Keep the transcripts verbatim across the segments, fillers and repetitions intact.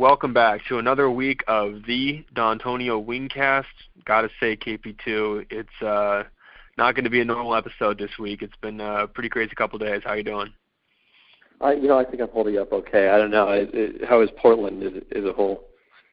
welcome back to another week of the D'Antonio Wingcast. Gotta say, K P two, it's uh, not going to be a normal episode this week. It's been a pretty crazy couple of days. How you doing? I, you know, I think I'm holding up okay. I don't know. It, it, how is Portland as, as a whole?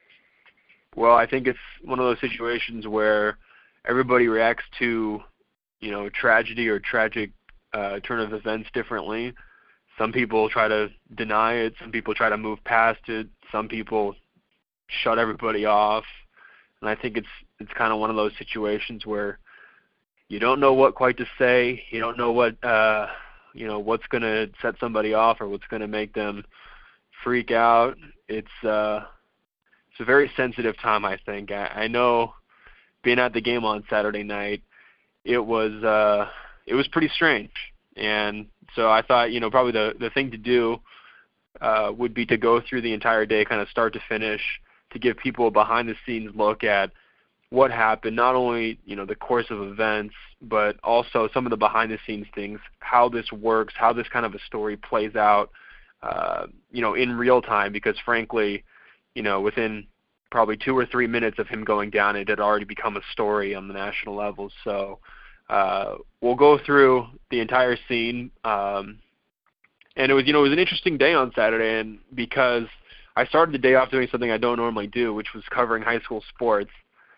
Well, I think it's one of those situations where everybody reacts to, you know, tragedy or tragic uh, turn of events differently. Some people try to deny it. Some people try to move past it. Some people shut everybody off. And I think it's it's kind of one of those situations where you don't know what quite to say. You don't know what uh, you know what's going to set somebody off or what's going to make them freak out. It's uh, it's a very sensitive time, I think. I, I know being at the game on Saturday night, it was uh, it was pretty strange. And so I thought, you know, probably the, the thing to do uh, would be to go through the entire day, kind of start to finish, to give people a behind-the-scenes look at what happened, not only, you know, the course of events, but also some of the behind-the-scenes things, how this works, how this kind of a story plays out, uh, you know, in real time, because frankly, you know, within probably two or three minutes of him going down, it had already become a story on the national level. So Uh, we'll go through the entire scene, um, and it was, you know, it was an interesting day on Saturday, and because I started the day off doing something I don't normally do, which was covering high school sports,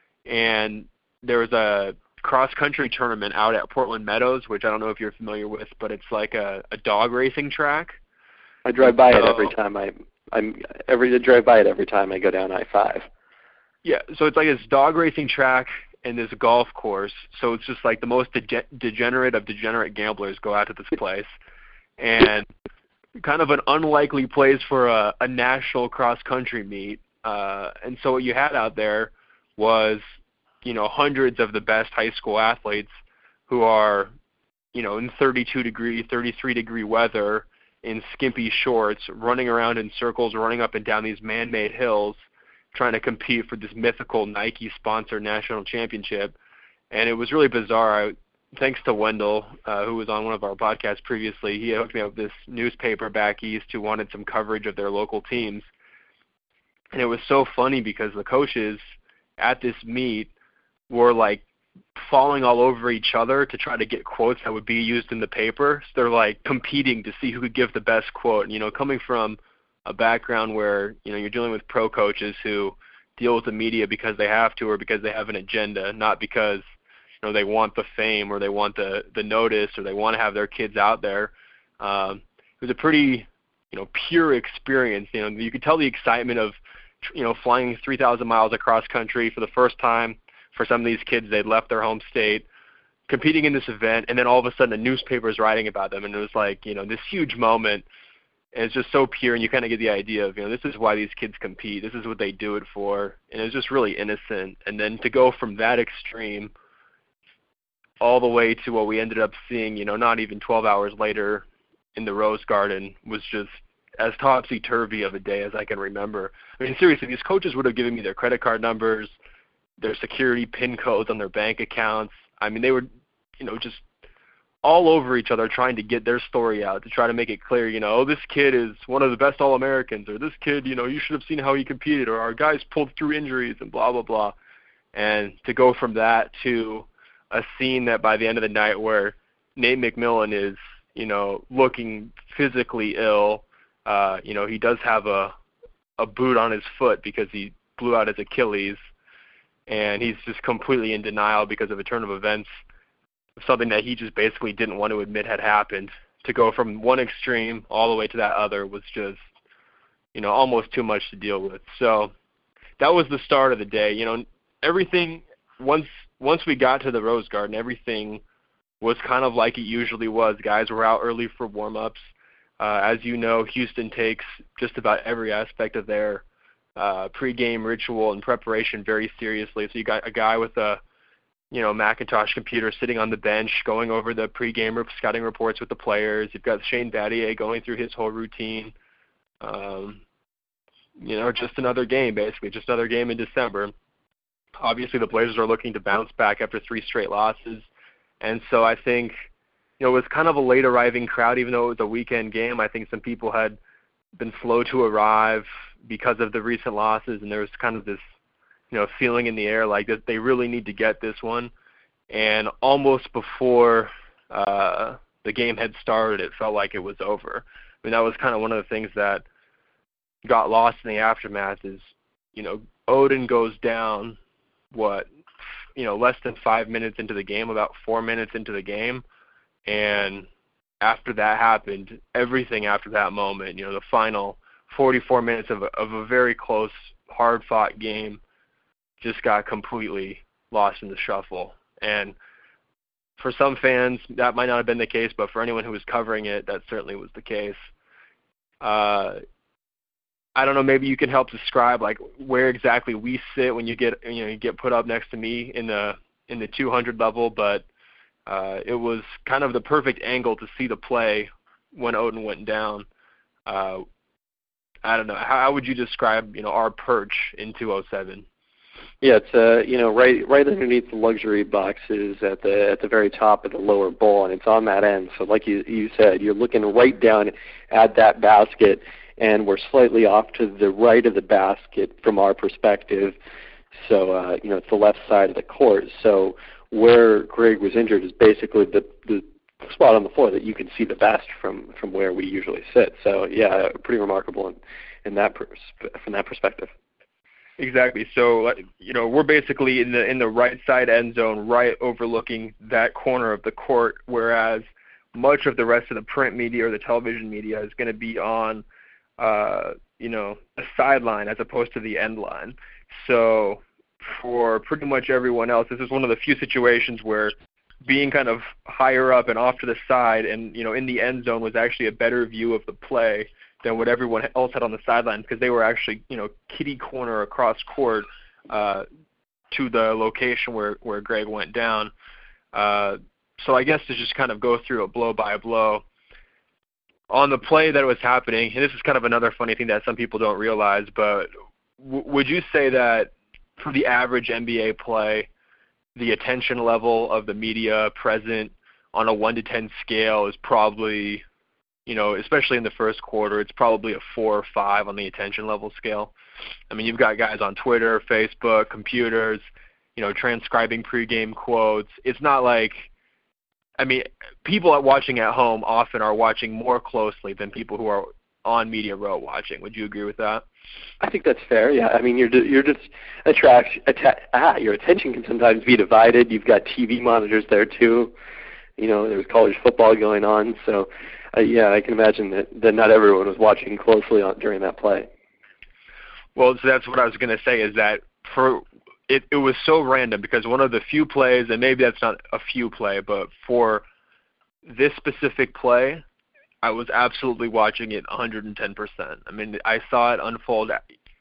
and there was a cross-country tournament out at Portland Meadows, which I don't know if you're familiar with, but it's like a, a dog racing track. I drive by so, it every time I I'm every I drive by it every time I go down I five. Yeah, so it's like this dog racing track and this golf course, so it's just like the most de- degenerate of degenerate gamblers go out to this place, and kind of an unlikely place for a, a national cross-country meet. Uh, and so what you had out there was, you know, hundreds of the best high school athletes who are, you know, in thirty-two degree, thirty-three degree weather, in skimpy shorts, running around in circles, running up and down these man-made hills, trying to compete for this mythical Nike-sponsored national championship. And it was really bizarre. I, thanks to Wendell, uh, who was on one of our podcasts previously, he hooked me up with this newspaper back east who wanted some coverage of their local teams. And it was so funny because the coaches at this meet were, like, falling all over each other to try to get quotes that would be used in the paper. So they're, like, competing to see who could give the best quote. And, you know, coming from a background where, you know, you're dealing with pro coaches who deal with the media because they have to or because they have an agenda, not because, you know, they want the fame or they want the, the notice or they want to have their kids out there. Um, it was a pretty, you know, pure experience. You know, you could tell the excitement of, you know, flying three thousand miles across country for the first time for some of these kids. They'd left their home state, competing in this event, and then all of a sudden a newspaper's writing about them. And it was like, you know, this huge moment. And it's just so pure, and you kind of get the idea of, you know, this is why these kids compete. This is what they do it for. And it was just really innocent. And then to go from that extreme all the way to what we ended up seeing, you know, not even twelve hours later in the Rose Garden was just as topsy-turvy of a day as I can remember. I mean, seriously, these coaches would have given me their credit card numbers, their security PIN codes on their bank accounts. I mean, they were, you know, just all over each other trying to get their story out, to try to make it clear, you know, oh, this kid is one of the best All-Americans, or this kid, you know, you should have seen how he competed, or our guys pulled through injuries and blah, blah, blah. And to go from that to a scene that by the end of the night where Nate McMillan is, you know, looking physically ill, uh, you know, he does have a, a boot on his foot because he blew out his Achilles, and he's just completely in denial because of a turn of events, something that he just basically didn't want to admit had happened. To go from one extreme all the way to that other was just, you know, almost too much to deal with. So that was the start of the day. You know, everything, once once we got to the Rose Garden, everything was kind of like it usually was. Guys were out early for warm-ups. Uh, as you know, Houston takes just about every aspect of their uh, pregame ritual and preparation very seriously. So you got a guy with a you know, Macintosh computer sitting on the bench, going over the pregame scouting reports with the players. You've got Shane Battier going through his whole routine. Um, you know, just another game, basically, just another game in December. Obviously, the Blazers are looking to bounce back after three straight losses. And so I think, you know, it was kind of a late arriving crowd, even though it was a weekend game. I think some people had been slow to arrive. because of the recent losses, and there was kind of this, you know, feeling in the air like that they really need to get this one. And almost before uh, the game had started, it felt like it was over. I mean, that was kind of one of the things that got lost in the aftermath is, you know, Oden goes down, what, you know, less than five minutes into the game, about four minutes into the game. And after that happened, everything after that moment, you know, the final forty-four minutes of a, of a very close, hard-fought game just got completely lost in the shuffle. And for some fans, that might not have been the case, but for anyone who was covering it, that certainly was the case. Uh, I don't know, maybe you can help describe like where exactly we sit when you get you know you get put up next to me in the in the two hundred level, but uh, it was kind of the perfect angle to see the play when Oden went down. Uh, I don't know, how, how would you describe you know our perch in two oh seven? Yeah, it's uh, you know right right underneath the luxury boxes at the at the very top of the lower bowl, and it's on that end. So like you you said, you're looking right down at that basket, and we're slightly off to the right of the basket from our perspective. So uh, you know it's the left side of the court. So where Greg was injured is basically the the spot on the floor that you can see the best from from where we usually sit. So yeah, pretty remarkable in, in that pers- from that perspective. Exactly. So, you know, we're basically in the in the right side end zone, right overlooking that corner of the court, whereas much of the rest of the print media or the television media is going to be on, uh, you know, the sideline as opposed to the end line. So for pretty much everyone else, this is one of the few situations where being kind of higher up and off to the side and, you know, in the end zone was actually a better view of the play than what everyone else had on the sideline, because they were actually, you know, kitty corner across court uh, to the location where, where Greg went down. Uh, so I guess to just kind of go through a blow by blow, on the play that was happening, and this is kind of another funny thing that some people don't realize, but w- would you say that for the average N B A play, the attention level of the media present on a one to ten scale is probably, you know, especially in the first quarter, it's probably a four or five on the attention level scale. I mean, you've got guys on Twitter, Facebook, computers, you know, transcribing pregame quotes. It's not like, I mean, people watching at home often are watching more closely than people who are on Media Row watching. Would you agree with that? I think that's fair. Yeah, I mean, you're you're just attract atta- ah, your attention can sometimes be divided. You've got T V monitors there too. You know, there's college football going on, so uh, yeah, I can imagine that, that not everyone was watching closely on, during that play. Well, so that's what I was going to say is that for it, it was so random because one of the few plays, and maybe that's not a few play, but for this specific play, I was absolutely watching it one hundred ten percent. I mean, I saw it unfold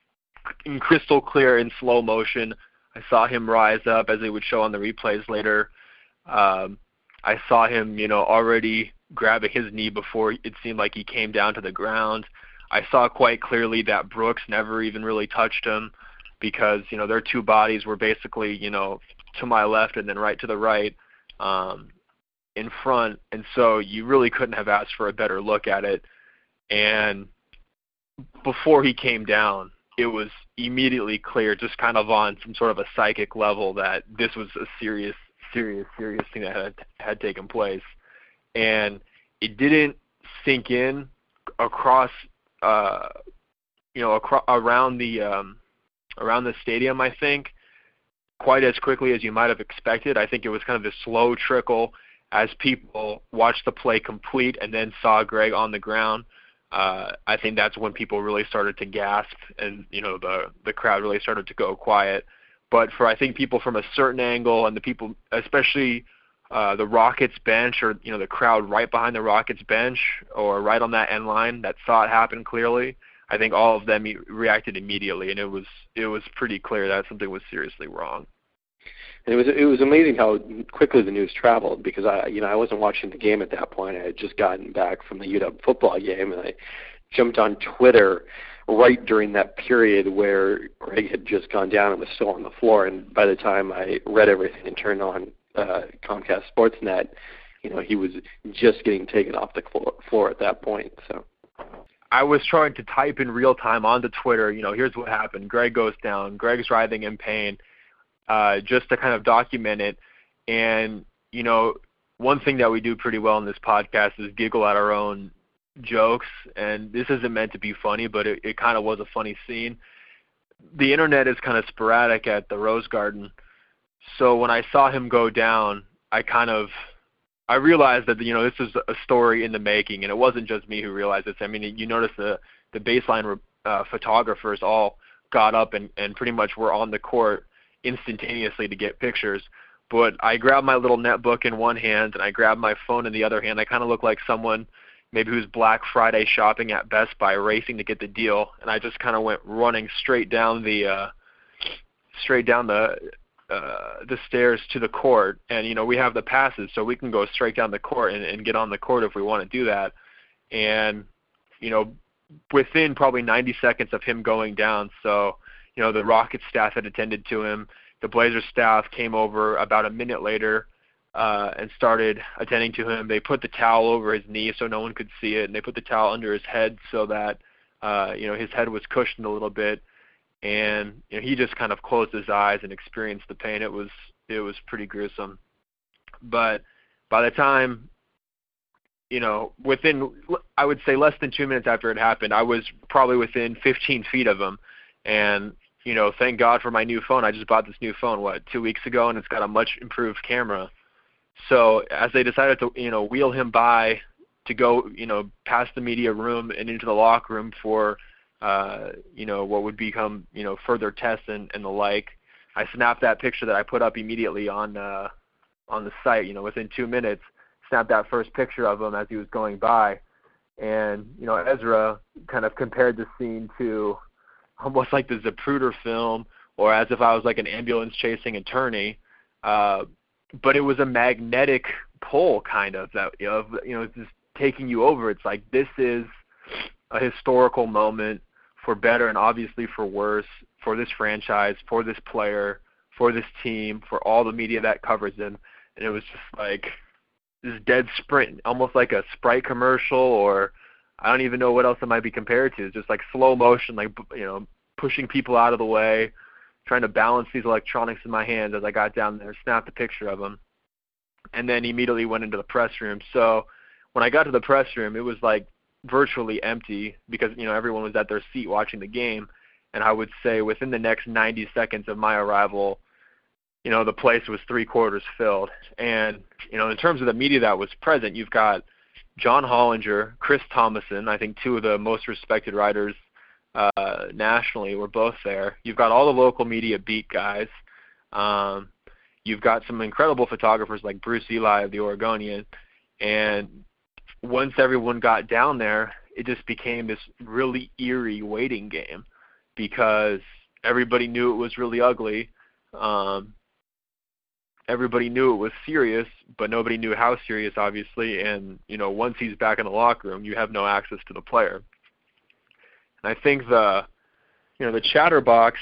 in crystal clear in slow motion. I saw him rise up as they would show on the replays later. Um, I saw him, you know, already grabbing his knee before it seemed like he came down to the ground. I saw quite clearly that Brooks never even really touched him because, you know, their two bodies were basically, you know, to my left and then right to the right um, in front. And so you really couldn't have asked for a better look at it. And before he came down, it was immediately clear, just kind of on some sort of a psychic level, that this was a serious, serious, serious thing that had, had taken place. And it didn't sink in across, uh, you know, across, around the um, around the stadium, I think, quite as quickly as you might have expected. I think it was kind of this slow trickle as people watched the play complete and then saw Greg on the ground. Uh, I think that's when people really started to gasp and, you know, the, the crowd really started to go quiet. But for, I think, people from a certain angle and the people, especially uh, the Rockets bench or, you know, the crowd right behind the Rockets bench or right on that end line that saw it happen clearly, I think all of them reacted immediately, and it was it was pretty clear that something was seriously wrong. And it was it was amazing how quickly the news traveled, because I you know I wasn't watching the game at that point. I had just gotten back from the U W football game, and I jumped on Twitter right during that period where Greg had just gone down and was still on the floor. And by the time I read everything and turned on uh, Comcast Sportsnet, you know he was just getting taken off the floor at that point. So I was trying to type in real time onto Twitter, you know, here's what happened. Greg goes down. Greg's writhing in pain, uh, just to kind of document it. And, you know, one thing that we do pretty well in this podcast is giggle at our own jokes. And this isn't meant to be funny, but it, it kind of was a funny scene. The internet is kind of sporadic at the Rose Garden. So when I saw him go down, I kind of I realized that, you know, this was a story in the making, and it wasn't just me who realized this. I mean, you notice the, the baseline uh, photographers all got up and, and pretty much were on the court instantaneously to get pictures. But I grabbed my little netbook in one hand, and I grabbed my phone in the other hand. I kind of looked like someone maybe who's Black Friday shopping at Best Buy, racing to get the deal, and I just kind of went running straight down the uh, straight down the Uh, the stairs to the court. And, you know, we have the passes, so we can go straight down the court and, and get on the court if we want to do that. And, you know, within probably ninety seconds of him going down, so, you know, the Rockets staff had attended to him. The Blazers staff came over about a minute later uh, and started attending to him. They put the towel over his knee so no one could see it, and they put the towel under his head so that, uh, you know, his head was cushioned a little bit. And, you know, he just kind of closed his eyes and experienced the pain. It was it was pretty gruesome. But by the time, you know, within, I would say less than two minutes after it happened, I was probably within fifteen feet of him. And, you know, thank God for my new phone. I just bought this new phone, what, two weeks ago, and it's got a much improved camera. So as they decided to, you know, wheel him by to go, you know, past the media room and into the locker room for, Uh, you know, what would become, you know, further tests and, and the like. I snapped that picture that I put up immediately on uh, on the site, you know, within two minutes, snapped that first picture of him as he was going by. And, you know, Ezra kind of compared the scene to almost like the Zapruder film, or as if I was like an ambulance chasing attorney. Uh, but it was a magnetic pull kind of that, you know, you know, just taking you over. It's like, this is a historical moment, for better and obviously for worse, for this franchise, for this player, for this team, for all the media that covers him. And it was just like this dead sprint, almost like a Sprite commercial, or I don't even know what else it might be compared to. It's just like slow motion, like, you know, pushing people out of the way, trying to balance these electronics in my hands as I got down there, snapped a picture of him, and then immediately went into the press room. So when I got to the press room, it was like virtually empty because, you know, everyone was at their seat watching the game. And I would say within the next ninety seconds of my arrival, you know, the place was three quarters filled. And, you know, in terms of the media that was present, you've got John Hollinger, Chris Thomason, I think two of the most respected writers uh, nationally were both there. You've got all the local media beat guys. Um, you've got some incredible photographers like Bruce Eli of the Oregonian. And once everyone got down there, it just became this really eerie waiting game because everybody knew it was really ugly. Um, everybody knew it was serious, but nobody knew how serious, obviously. And, you know, once he's back in the locker room, you have no access to the player. And I think the, you know, the chatterbox,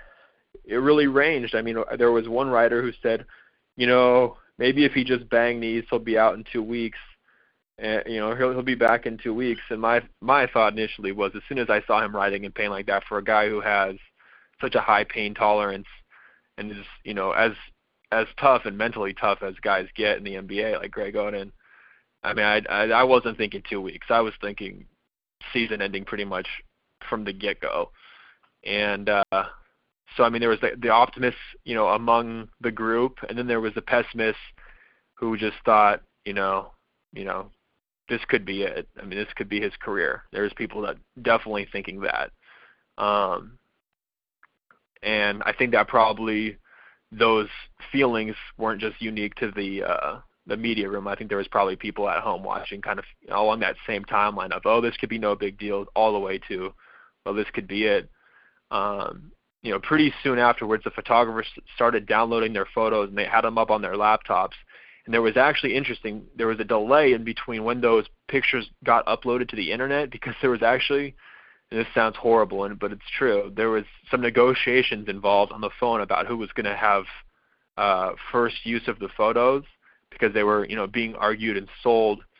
it really ranged. I mean, there was one writer who said, you know, maybe if he just banged knees, he'll be out in two weeks. And, you know, he'll he'll be back in two weeks. And my my thought initially was, as soon as I saw him writhing in pain like that, for a guy who has such a high pain tolerance and is, you know, as as tough and mentally tough as guys get in the N B A, like Greg Oden, I mean, I I, I wasn't thinking two weeks. I was thinking season ending pretty much from the get go. And uh, so, I mean, there was the, the optimists, you know, among the group, and then there was the pessimists who just thought, you know, you know. this could be it. I mean, this could be his career. There's people that definitely thinking that. Um, and I think that probably those feelings weren't just unique to the uh, the media room. I think there was probably people at home watching kind of, you know, along that same timeline of, oh, this could be no big deal, all the way to, well, this could be it. Um, you know, pretty soon afterwards, the photographers started downloading their photos, and they had them up on their laptops. And there was actually interesting, there was a delay in between when those pictures got uploaded to the internet, because there was actually, and this sounds horrible, but it's true, there was some negotiations involved on the phone about who was going to have uh, first use of the photos, because they were, you know, being argued and sold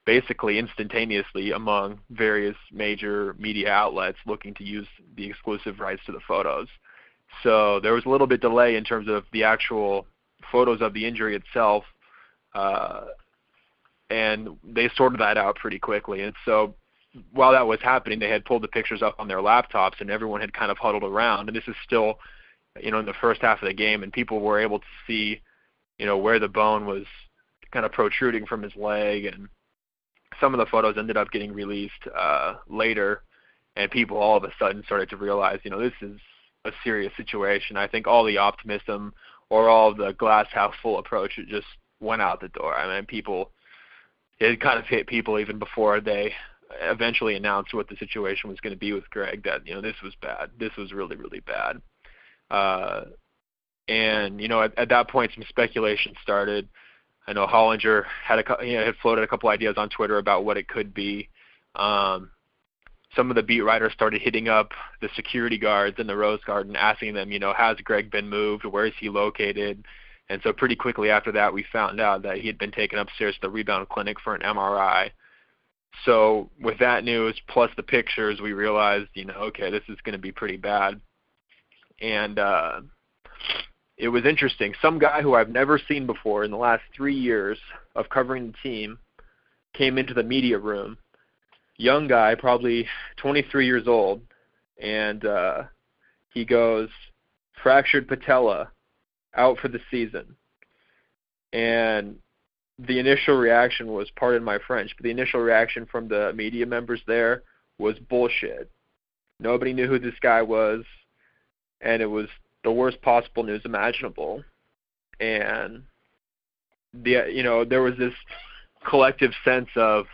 basically instantaneously among various major media outlets looking to use the exclusive rights to the photos. So there was a little bit delay in terms of the actual photos of the injury itself, uh, and they sorted that out pretty quickly. And so while that was happening, they had pulled the pictures up on their laptops, and everyone had kind of huddled around. And this is still, you know, in the first half of the game, and people were able to see, you know, where the bone was kind of protruding from his leg, and some of the photos ended up getting released uh, later, and people all of a sudden started to realize, you know, this is a serious situation. I think all the optimism or all of the glass half full approach, it just went out the door. I mean, people, it kind of hit people even before they eventually announced what the situation was going to be with Greg, that, you know, this was bad. This was really, really bad. Uh, and, you know, at, at that point, some speculation started. I know Hollinger had a, you know, had floated a couple ideas on Twitter about what it could be. Um, some of the beat writers started hitting up the security guards in the Rose Garden, asking them, you know, has Greg been moved? Where is he located? And so pretty quickly after that, we found out that he had been taken upstairs to the rebound clinic for an M R I. So with that news, plus the pictures, we realized, you know, okay, this is going to be pretty bad. And uh, it was interesting. Some guy who I've never seen before in the last three years of covering the team came into the media room. Young guy, probably twenty-three years old, and uh, he goes, fractured patella, out for the season. And the initial reaction was, pardon my French, but the initial reaction from the media members there was bullshit. Nobody knew who this guy was, and it was the worst possible news imaginable. And the you know there was this collective sense of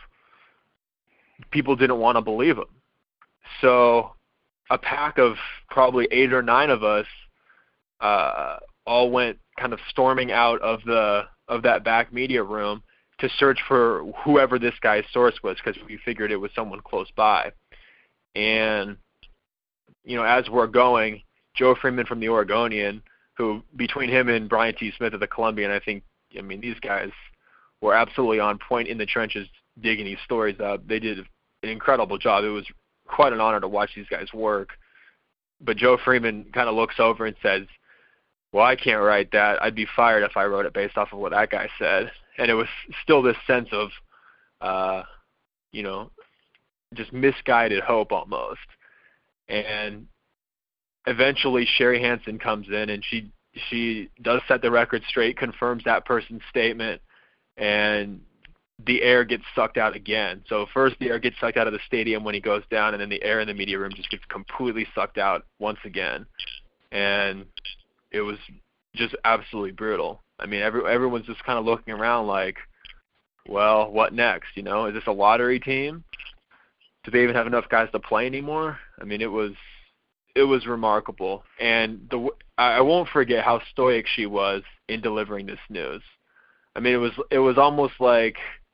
people didn't want to believe him. So a pack of probably eight or nine of us uh, all went kind of storming out of the of that back media room to search for whoever this guy's source was, because we figured it was someone close by. And you know, as we're going, Joe Freeman from the Oregonian, who between him and Brian T. Smith of the Columbian, I think, I mean, these guys were absolutely on point in the trenches digging these stories up. They did an incredible job. It was quite an honor to watch these guys work. But Joe Freeman kind of looks over and says, well, I can't write that. I'd be fired if I wrote it based off of what that guy said. And it was still this sense of, uh, you know, just misguided hope almost. And eventually Sherry Hansen comes in, and she she does set the record straight, confirms that person's statement, and the air gets sucked out again. So first the air gets sucked out of the stadium when he goes down, and then the air in the media room just gets completely sucked out once again. And it was just absolutely brutal. I mean, every, everyone's just kind of looking around like, well, what next? You know, is this a lottery team? Do they even have enough guys to play anymore? I mean, it was it was remarkable. And the I won't forget how stoic she was in delivering this news. I mean, it was it was almost like,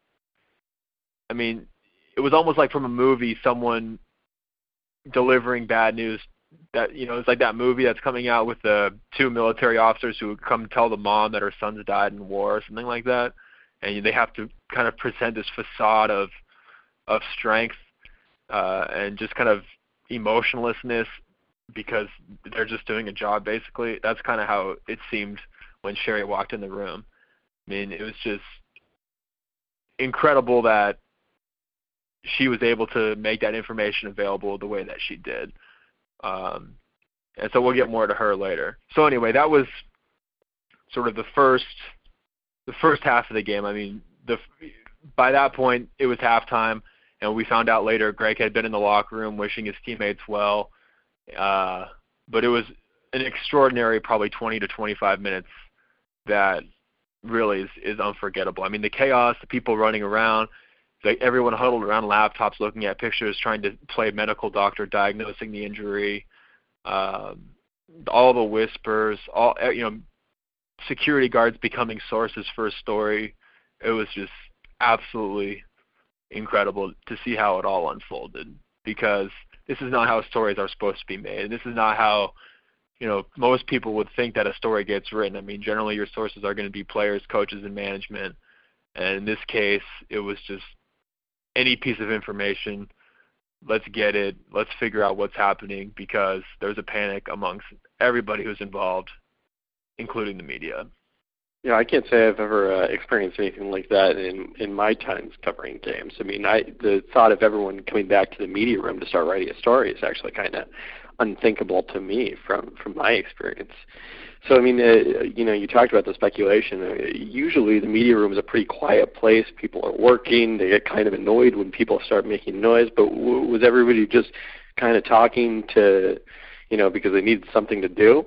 I mean, it was almost like from a movie, someone delivering bad news. That, you know, it's like that movie that's coming out with the two military officers who come tell the mom that her sons died in war or something like that, and they have to kind of present this facade of of strength uh, and just kind of emotionlessness because they're just doing a job, basically. That's kind of how it seemed when Sherry walked in the room. I mean, it was just incredible that she was able to make that information available the way that she did. Um, and so we'll get more to her later. So anyway, that was sort of the first, the first half of the game. I mean, the by that point it was halftime, and we found out later Greg had been in the locker room wishing his teammates well. Uh, but it was an extraordinary, probably twenty to twenty-five minutes that really is, is unforgettable. I mean, the chaos, the people running around, like everyone huddled around laptops looking at pictures, trying to play medical doctor, diagnosing the injury, um, all the whispers, all you know, security guards becoming sources for a story. It was just absolutely incredible to see how it all unfolded, because this is not how stories are supposed to be made. This is not how, you know, most people would think that a story gets written. I mean, generally your sources are going to be players, coaches, and management. And in this case, it was just any piece of information. Let's get it. Let's figure out what's happening, because there's a panic amongst everybody who's involved, including the media. Yeah, I can't say I've ever uh, experienced anything like that in, in my times covering games. I mean, I, the thought of everyone coming back to the media room to start writing a story is actually kind of unthinkable to me from, from my experience. So, I mean, uh, you know, you talked about the speculation. Uh, usually the media room is a pretty quiet place. People are working. They get kind of annoyed when people start making noise. But w- was everybody just kind of talking to, you know, because they needed something to do?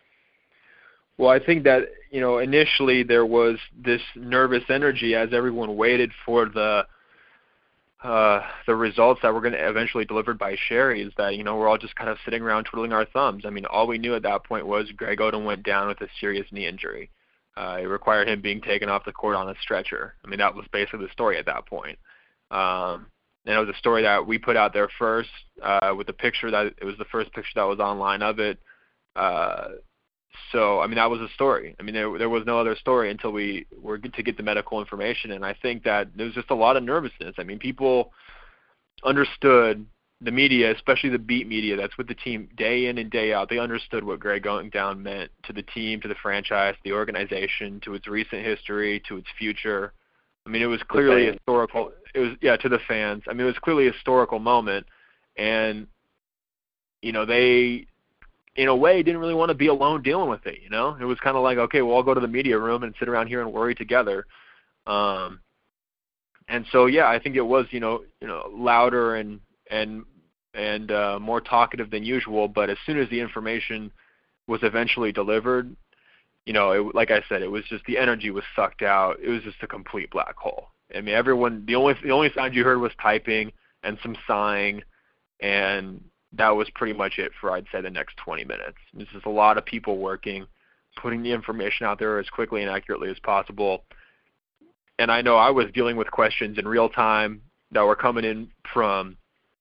Well, I think that, you know, initially there was this nervous energy as everyone waited for the uh, the results that were going to eventually delivered by Sherry. Is that, you know, we're all just kind of sitting around twiddling our thumbs. I mean, all we knew at that point was Greg Oden went down with a serious knee injury. Uh, it required him being taken off the court on a stretcher. I mean, that was basically the story at that point. Um, and it was a story that we put out there first uh, with the picture that it was the first picture that was online of it. Uh, So, I mean, that was a story. I mean, there, there was no other story until we were good to get the medical information. And I think that there was just a lot of nervousness. I mean, people understood, the media, especially the beat media that's with the team day in and day out, they understood what Greg going down meant to the team, to the franchise, the organization, to its recent history, to its future. I mean, it was clearly historical. It was, yeah, to the fans. I mean, it was clearly a historical moment. And, you know, they, in a way, didn't really want to be alone dealing with it, you know? It was kind of like, okay, well, I'll go to the media room and sit around here and worry together. Um, and so, yeah, I think it was, you know, you know, louder and and and uh, more talkative than usual. But as soon as the information was eventually delivered, you know, it, like I said, it was just the energy was sucked out. It was just a complete black hole. I mean, everyone, the only the only sound you heard was typing and some sighing, and that was pretty much it for, I'd say, the next twenty minutes. This is a lot of people working, putting the information out there as quickly and accurately as possible. And I know I was dealing with questions in real time that were coming in from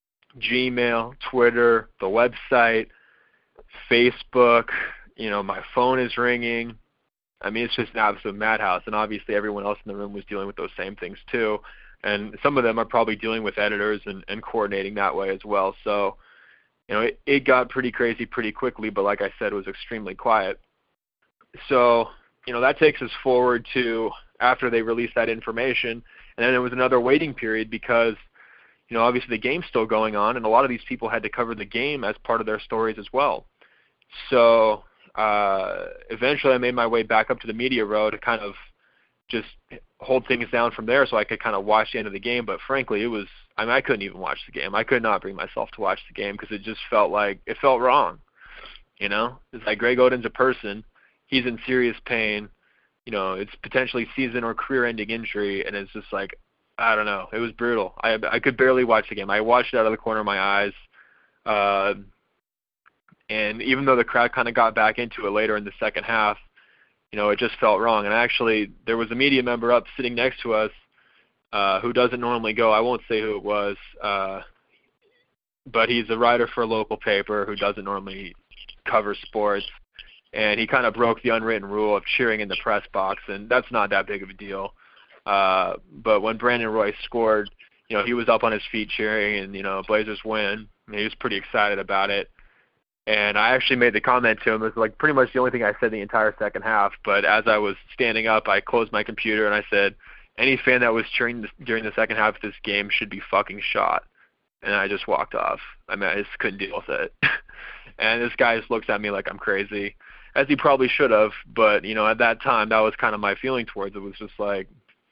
Gmail, Twitter, the website, Facebook. You know, my phone is ringing. I mean, it's just an absolute madhouse. And obviously everyone else in the room was dealing with those same things too. And some of them are probably dealing with editors and, and coordinating that way as well. So, you know, it, it got pretty crazy pretty quickly, but like I said, it was extremely quiet. So, you know, that takes us forward to after they released that information, and then there was another waiting period because, you know, obviously the game's still going on, and a lot of these people had to cover the game as part of their stories as well. So uh, eventually I made my way back up to the media row to kind of just hold things down from there so I could kind of watch the end of the game, but frankly, it was, I mean, I couldn't even watch the game. I could not bring myself to watch the game because it just felt like, it felt wrong, you know? It's like Greg Oden's a person. He's in serious pain. You know, it's potentially season or career-ending injury, and it's just like, I don't know. It was brutal. I I could barely watch the game. I watched it out of the corner of my eyes, uh, and even though the crowd kind of got back into it later in the second half, you know, it just felt wrong. And actually, there was a media member up sitting next to us uh, who doesn't normally go. I won't say who it was, uh, but he's a writer for a local paper who doesn't normally cover sports. And he kind of broke the unwritten rule of cheering in the press box, and that's not that big of a deal. Uh, but when Brandon Roy scored, you know, he was up on his feet cheering, and, you know, Blazers win. I mean, he was pretty excited about it. And I actually made the comment to him. It was like pretty much the only thing I said the entire second half. But as I was standing up, I closed my computer and I said, any fan that was cheering this, during the second half of this game should be fucking shot. And I just walked off. I mean, I just couldn't deal with it. And this guy just looks at me like I'm crazy, as he probably should have. But, you know, at that time, that was kind of my feeling towards it. It was just like,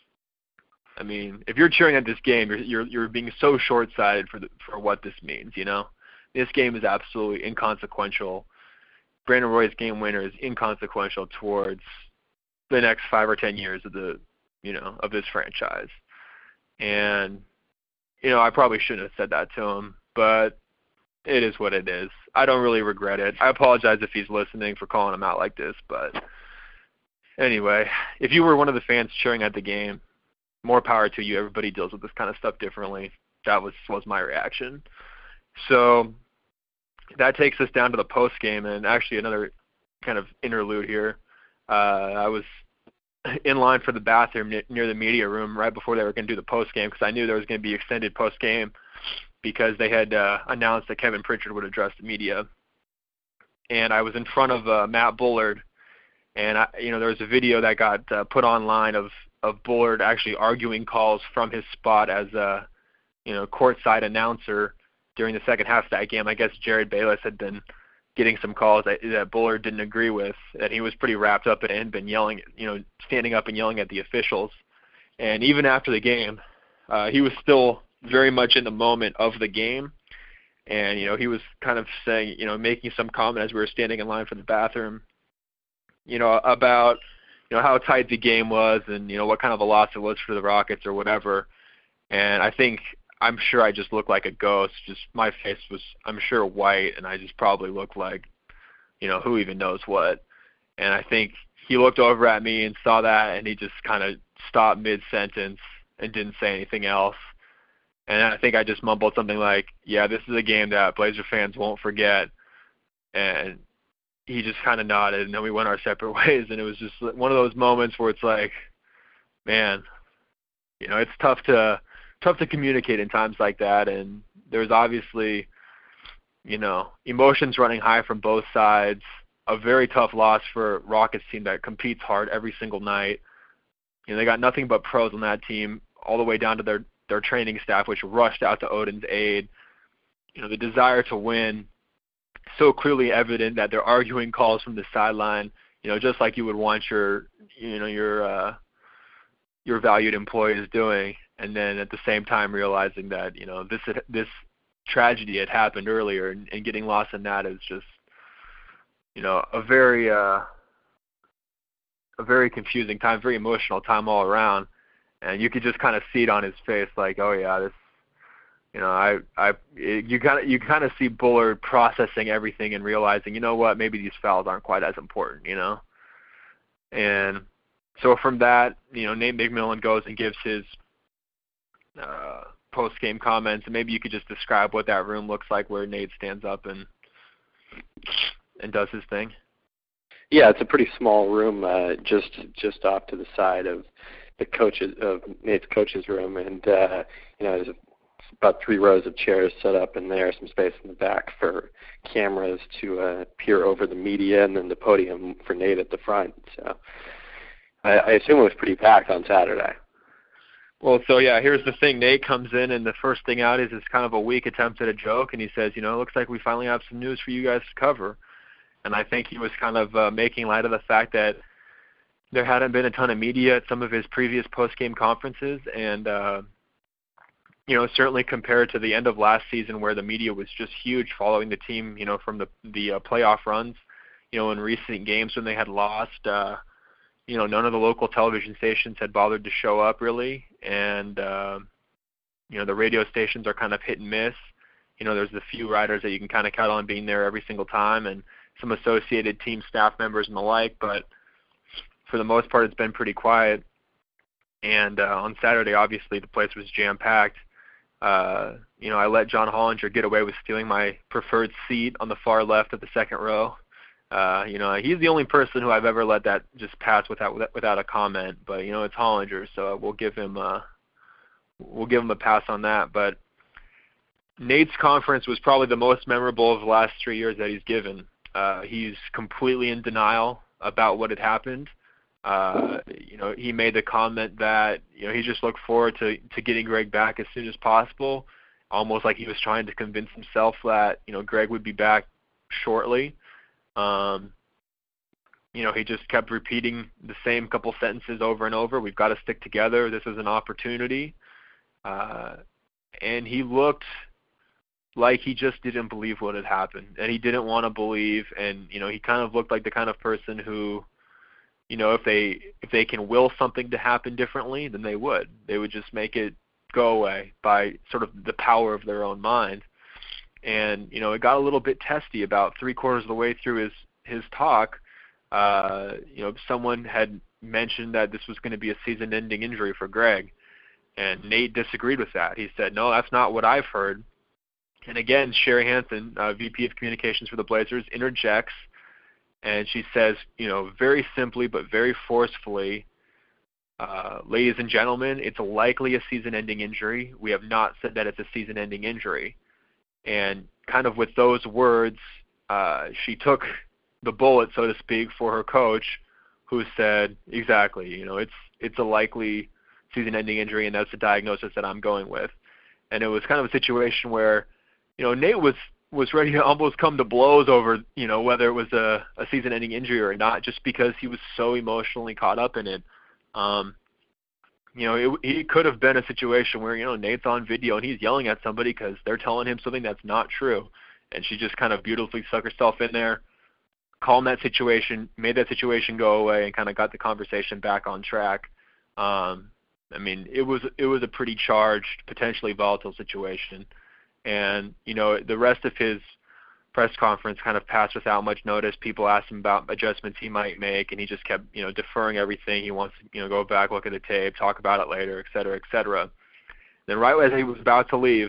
I mean, if you're cheering at this game, you're you're, you're being so short-sighted for the, for what this means, you know? This game is absolutely inconsequential. Brandon Roy's game winner is inconsequential towards the next five or ten years of the, you know, of this franchise. And, you know, I probably shouldn't have said that to him, but it is what it is. I don't really regret it. I apologize if he's listening for calling him out like this, but anyway, if you were one of the fans cheering at the game, more power to you. Everybody deals with this kind of stuff differently. That was was my reaction. So that takes us down to the post game, and actually another kind of interlude here. Uh, I was in line for the bathroom near the media room right before they were going to do the post game, because I knew there was going to be extended post game because they had uh, announced that Kevin Pritchard would address the media. And I was in front of uh, Matt Bullard, and I, you know, there was a video that got uh, put online of of Bullard actually arguing calls from his spot as a, you know, courtside announcer during the second half of that game. I guess Jared Bayless had been getting some calls that, that Bullard didn't agree with, and he was pretty wrapped up in it and been yelling, you know, standing up and yelling at the officials. And even after the game, uh, he was still very much in the moment of the game. And, you know, he was kind of saying, you know, making some comment as we were standing in line for the bathroom, you know, about, you know, how tight the game was and, you know, what kind of a loss it was for the Rockets or whatever. And I think, I'm sure I just looked like a ghost. Just my face was, I'm sure, white, and I just probably looked like, you know, who even knows what. And I think he looked over at me and saw that, and he just kind of stopped mid-sentence and didn't say anything else. And I think I just mumbled something like, yeah, this is a game that Blazer fans won't forget. And he just kind of nodded, and then we went our separate ways. And it was just one of those moments where it's like, man, you know, it's tough to tough to communicate in times like that. And there's obviously, you know, emotions running high from both sides. A very tough loss for a Rockets team that competes hard every single night. You know, they got nothing but pros on that team, all the way down to their, their training staff, which rushed out to Odin's aid. You know, the desire to win, so clearly evident that they're arguing calls from the sideline, you know, just like you would want your, you know, your, uh, your valued employees doing. And then at the same time realizing that, you know, this had, this tragedy had happened earlier, and, and getting lost in that is just, you know, a very uh, a very confusing time, very emotional time all around. And you could just kind of see it on his face, like, oh yeah, this, you know, I I it, you kind of you kind of see Bullard processing everything and realizing, you know what, maybe these fouls aren't quite as important, you know. And so from that, you know, Nate McMillan goes and gives his Uh, post-game comments, and maybe you could just describe what that room looks like where Nate stands up and and does his thing. Yeah, it's a pretty small room, uh, just just off to the side of the coaches of Nate's coach's room, and uh, you know, there's about three rows of chairs set up in there, some space in the back for cameras to uh, peer over the media, and then the podium for Nate at the front. So I, I assume it was pretty packed on Saturday. Well, so yeah, here's the thing. Nate comes in, and the first thing out is is kind of a weak attempt at a joke, and he says, you know, it looks like we finally have some news for you guys to cover. And I think he was kind of uh, making light of the fact that there hadn't been a ton of media at some of his previous post-game conferences, and, uh, you know, certainly compared to the end of last season where the media was just huge following the team, you know, from the, the uh, playoff runs, you know, in recent games when they had lost, uh, you know, none of the local television stations had bothered to show up really. And, uh, you know, the radio stations are kind of hit and miss. You know, there's the few writers that you can kind of count on being there every single time, and some associated team staff members and the like. But for the most part, it's been pretty quiet. And uh, on Saturday, obviously, the place was jam-packed. Uh, you know, I let John Hollinger get away with stealing my preferred seat on the far left of the second row. Uh, you know, he's the only person who I've ever let that just pass without without a comment. But you know, it's Hollinger, so we'll give him a we'll give him a pass on that. But Nate's conference was probably the most memorable of the last three years that he's given. Uh, he's completely in denial about what had happened. Uh, you know, he made the comment that you know he just looked forward to to getting Greg back as soon as possible, almost like he was trying to convince himself that you know Greg would be back shortly. Um, you know, he just kept repeating the same couple sentences over and over. We've got to stick together. This is an opportunity. Uh, and he looked like he just didn't believe what had happened. And he didn't want to believe. And, you know, he kind of looked like the kind of person who, you know, if they if they can will something to happen differently, then they would. They would just make it go away by sort of the power of their own mind. And, you know, it got a little bit testy about three quarters of the way through his, his talk. Uh, you know, someone had mentioned that this was going to be a season-ending injury for Greg. And Nate disagreed with that. He said, no, that's not what I've heard. And again, Sherry Hansen, uh, V P of Communications for the Blazers, interjects. And she says, you know, very simply but very forcefully, Uh, ladies and gentlemen, it's likely a season-ending injury. We have not said that it's a season-ending injury. And kind of with those words, uh, she took the bullet, so to speak, for her coach, who said, exactly, you know, it's it's a likely season-ending injury, and that's the diagnosis that I'm going with. And it was kind of a situation where, you know, Nate was was ready to almost come to blows over, you know, whether it was a, a season-ending injury or not, just because he was so emotionally caught up in it. Um, you know, it, it could have been a situation where, you know, Nate's on video and he's yelling at somebody because they're telling him something that's not true. And she just kind of beautifully stuck herself in there, calmed that situation, made that situation go away, and kind of got the conversation back on track. Um, I mean, it was it was a pretty charged, potentially volatile situation. And, you know, the rest of his press conference kind of passed without much notice. People asked him about adjustments he might make, and he just kept, you know, deferring everything. He wants to, you know, go back, look at the tape, talk about it later, et cetera, et cetera. Then right as he was about to leave,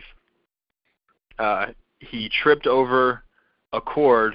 uh, he tripped over a cord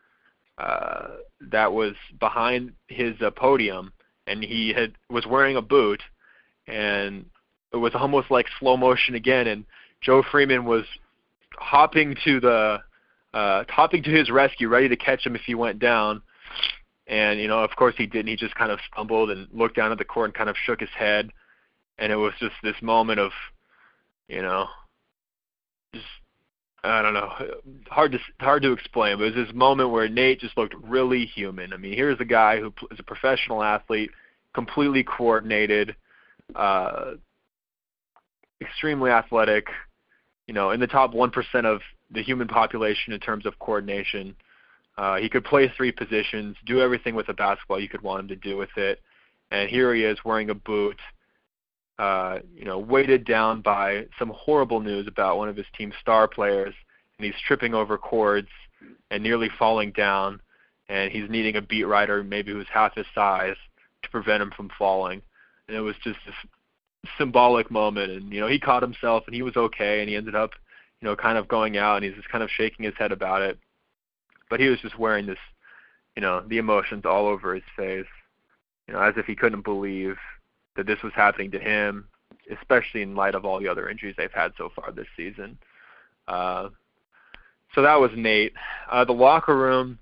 uh, that was behind his uh, podium, and he had was wearing a boot, and it was almost like slow motion again, and Joe Freeman was hopping to the uh, hopping to his rescue, ready to catch him if he went down. And, you know, of course he didn't. He just kind of stumbled and looked down at the court and kind of shook his head. And it was just this moment of, you know, just, I don't know, hard to hard to explain, but it was this moment where Nate just looked really human. I mean, here's a guy who is a professional athlete, completely coordinated, uh, extremely athletic, you know, in the top one percent of the human population in terms of coordination. Uh, he could play three positions, do everything with a basketball you could want him to do with it. And here he is wearing a boot, uh, you know, weighted down by some horrible news about one of his team's star players, and he's tripping over cords and nearly falling down, and he's needing a beat writer maybe who's half his size to prevent him from falling. And it was just this symbolic moment, and, you know, he caught himself and he was okay, and he ended up, you know, kind of going out, and he's just kind of shaking his head about it. But he was just wearing this, you know, the emotions all over his face, you know, as if he couldn't believe that this was happening to him, especially in light of all the other injuries they've had so far this season. Uh, so that was Nate. Uh, the locker room,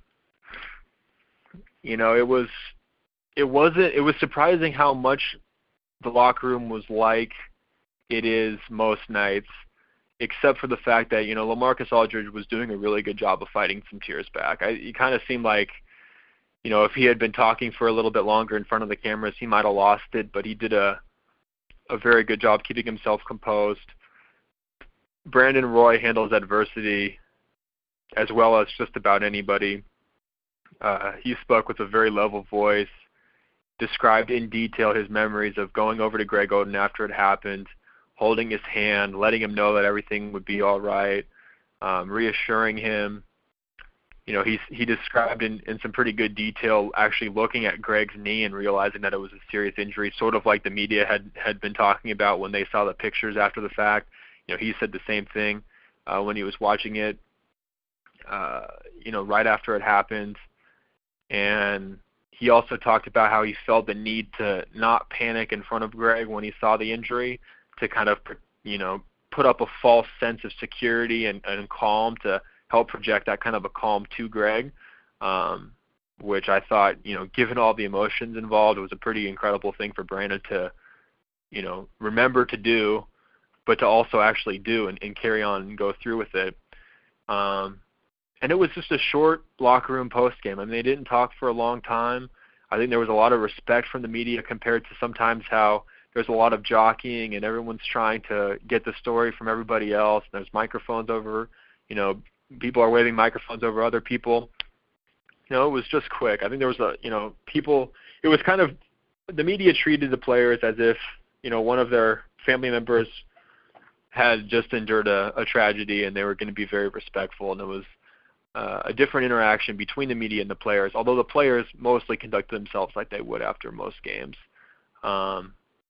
you know, it was, it wasn't, it was surprising how much the locker room was like it is most nights, except for the fact that, you know, LaMarcus Aldridge was doing a really good job of fighting some tears back. I, it kind of seemed like, you know, if he had been talking for a little bit longer in front of the cameras, he might have lost it, but he did a a very good job keeping himself composed. Brandon Roy handles adversity as well as just about anybody. Uh, he spoke with a very level voice, described in detail his memories of going over to Greg Oden after it happened, holding his hand, letting him know that everything would be all right, um, reassuring him. You know, he he described in, in some pretty good detail actually looking at Greg's knee and realizing that it was a serious injury, sort of like the media had, had been talking about when they saw the pictures after the fact. You know, he said the same thing uh, when he was watching it, uh, you know, right after it happened. And he also talked about how he felt the need to not panic in front of Greg when he saw the injury, to kind of, you know, put up a false sense of security and, and calm to help project that kind of a calm to Greg, um, which I thought, you know, given all the emotions involved, it was a pretty incredible thing for Brandon to, you know, remember to do, but to also actually do and, and carry on and go through with it. Um, and it was just a short locker room post game. I mean, they didn't talk for a long time. I think there was a lot of respect from the media compared to sometimes how there's a lot of jockeying and everyone's trying to get the story from everybody else. There's microphones over, you know, people are waving microphones over other people. You know, it was just quick. I think there was a, you know, people, it was kind of, the media treated the players as if, you know, one of their family members had just endured a, a tragedy and they were going to be very respectful. And it was uh, a different interaction between the media and the players, although the players mostly conducted themselves like they would after most games. Um,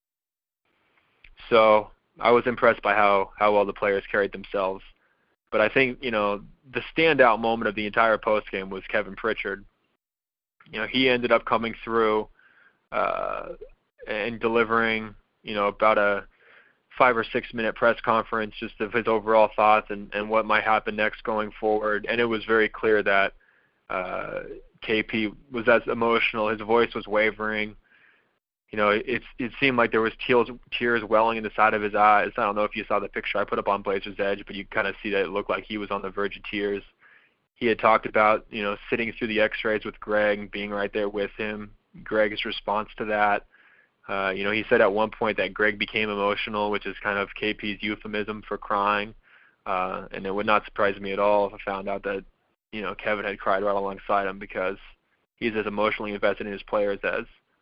so I was impressed by how, how well the players carried themselves. But I think, you know, the standout moment of the entire postgame was Kevin Pritchard. You know, he ended up coming through uh, and delivering, you know, about a five or six minute press conference just of his overall thoughts and, and what might happen next going forward. And it was very clear that uh, K P was as emotional. His voice was wavering. You know, it, it seemed like there was tears, tears welling in the side of his eyes. I don't know if you saw the picture I put up on Blazers Edge, but you kind of see that it looked like he was on the verge of tears. He had talked about, you know, sitting through the x-rays with Greg and being right there with him. Greg's response to that. Uh, you know, he said at one point that Greg became emotional, which is kind of K P's euphemism for crying. Uh, and it would not surprise me at all if I found out that, you know, Kevin had cried right alongside him, because he's as emotionally invested in his players as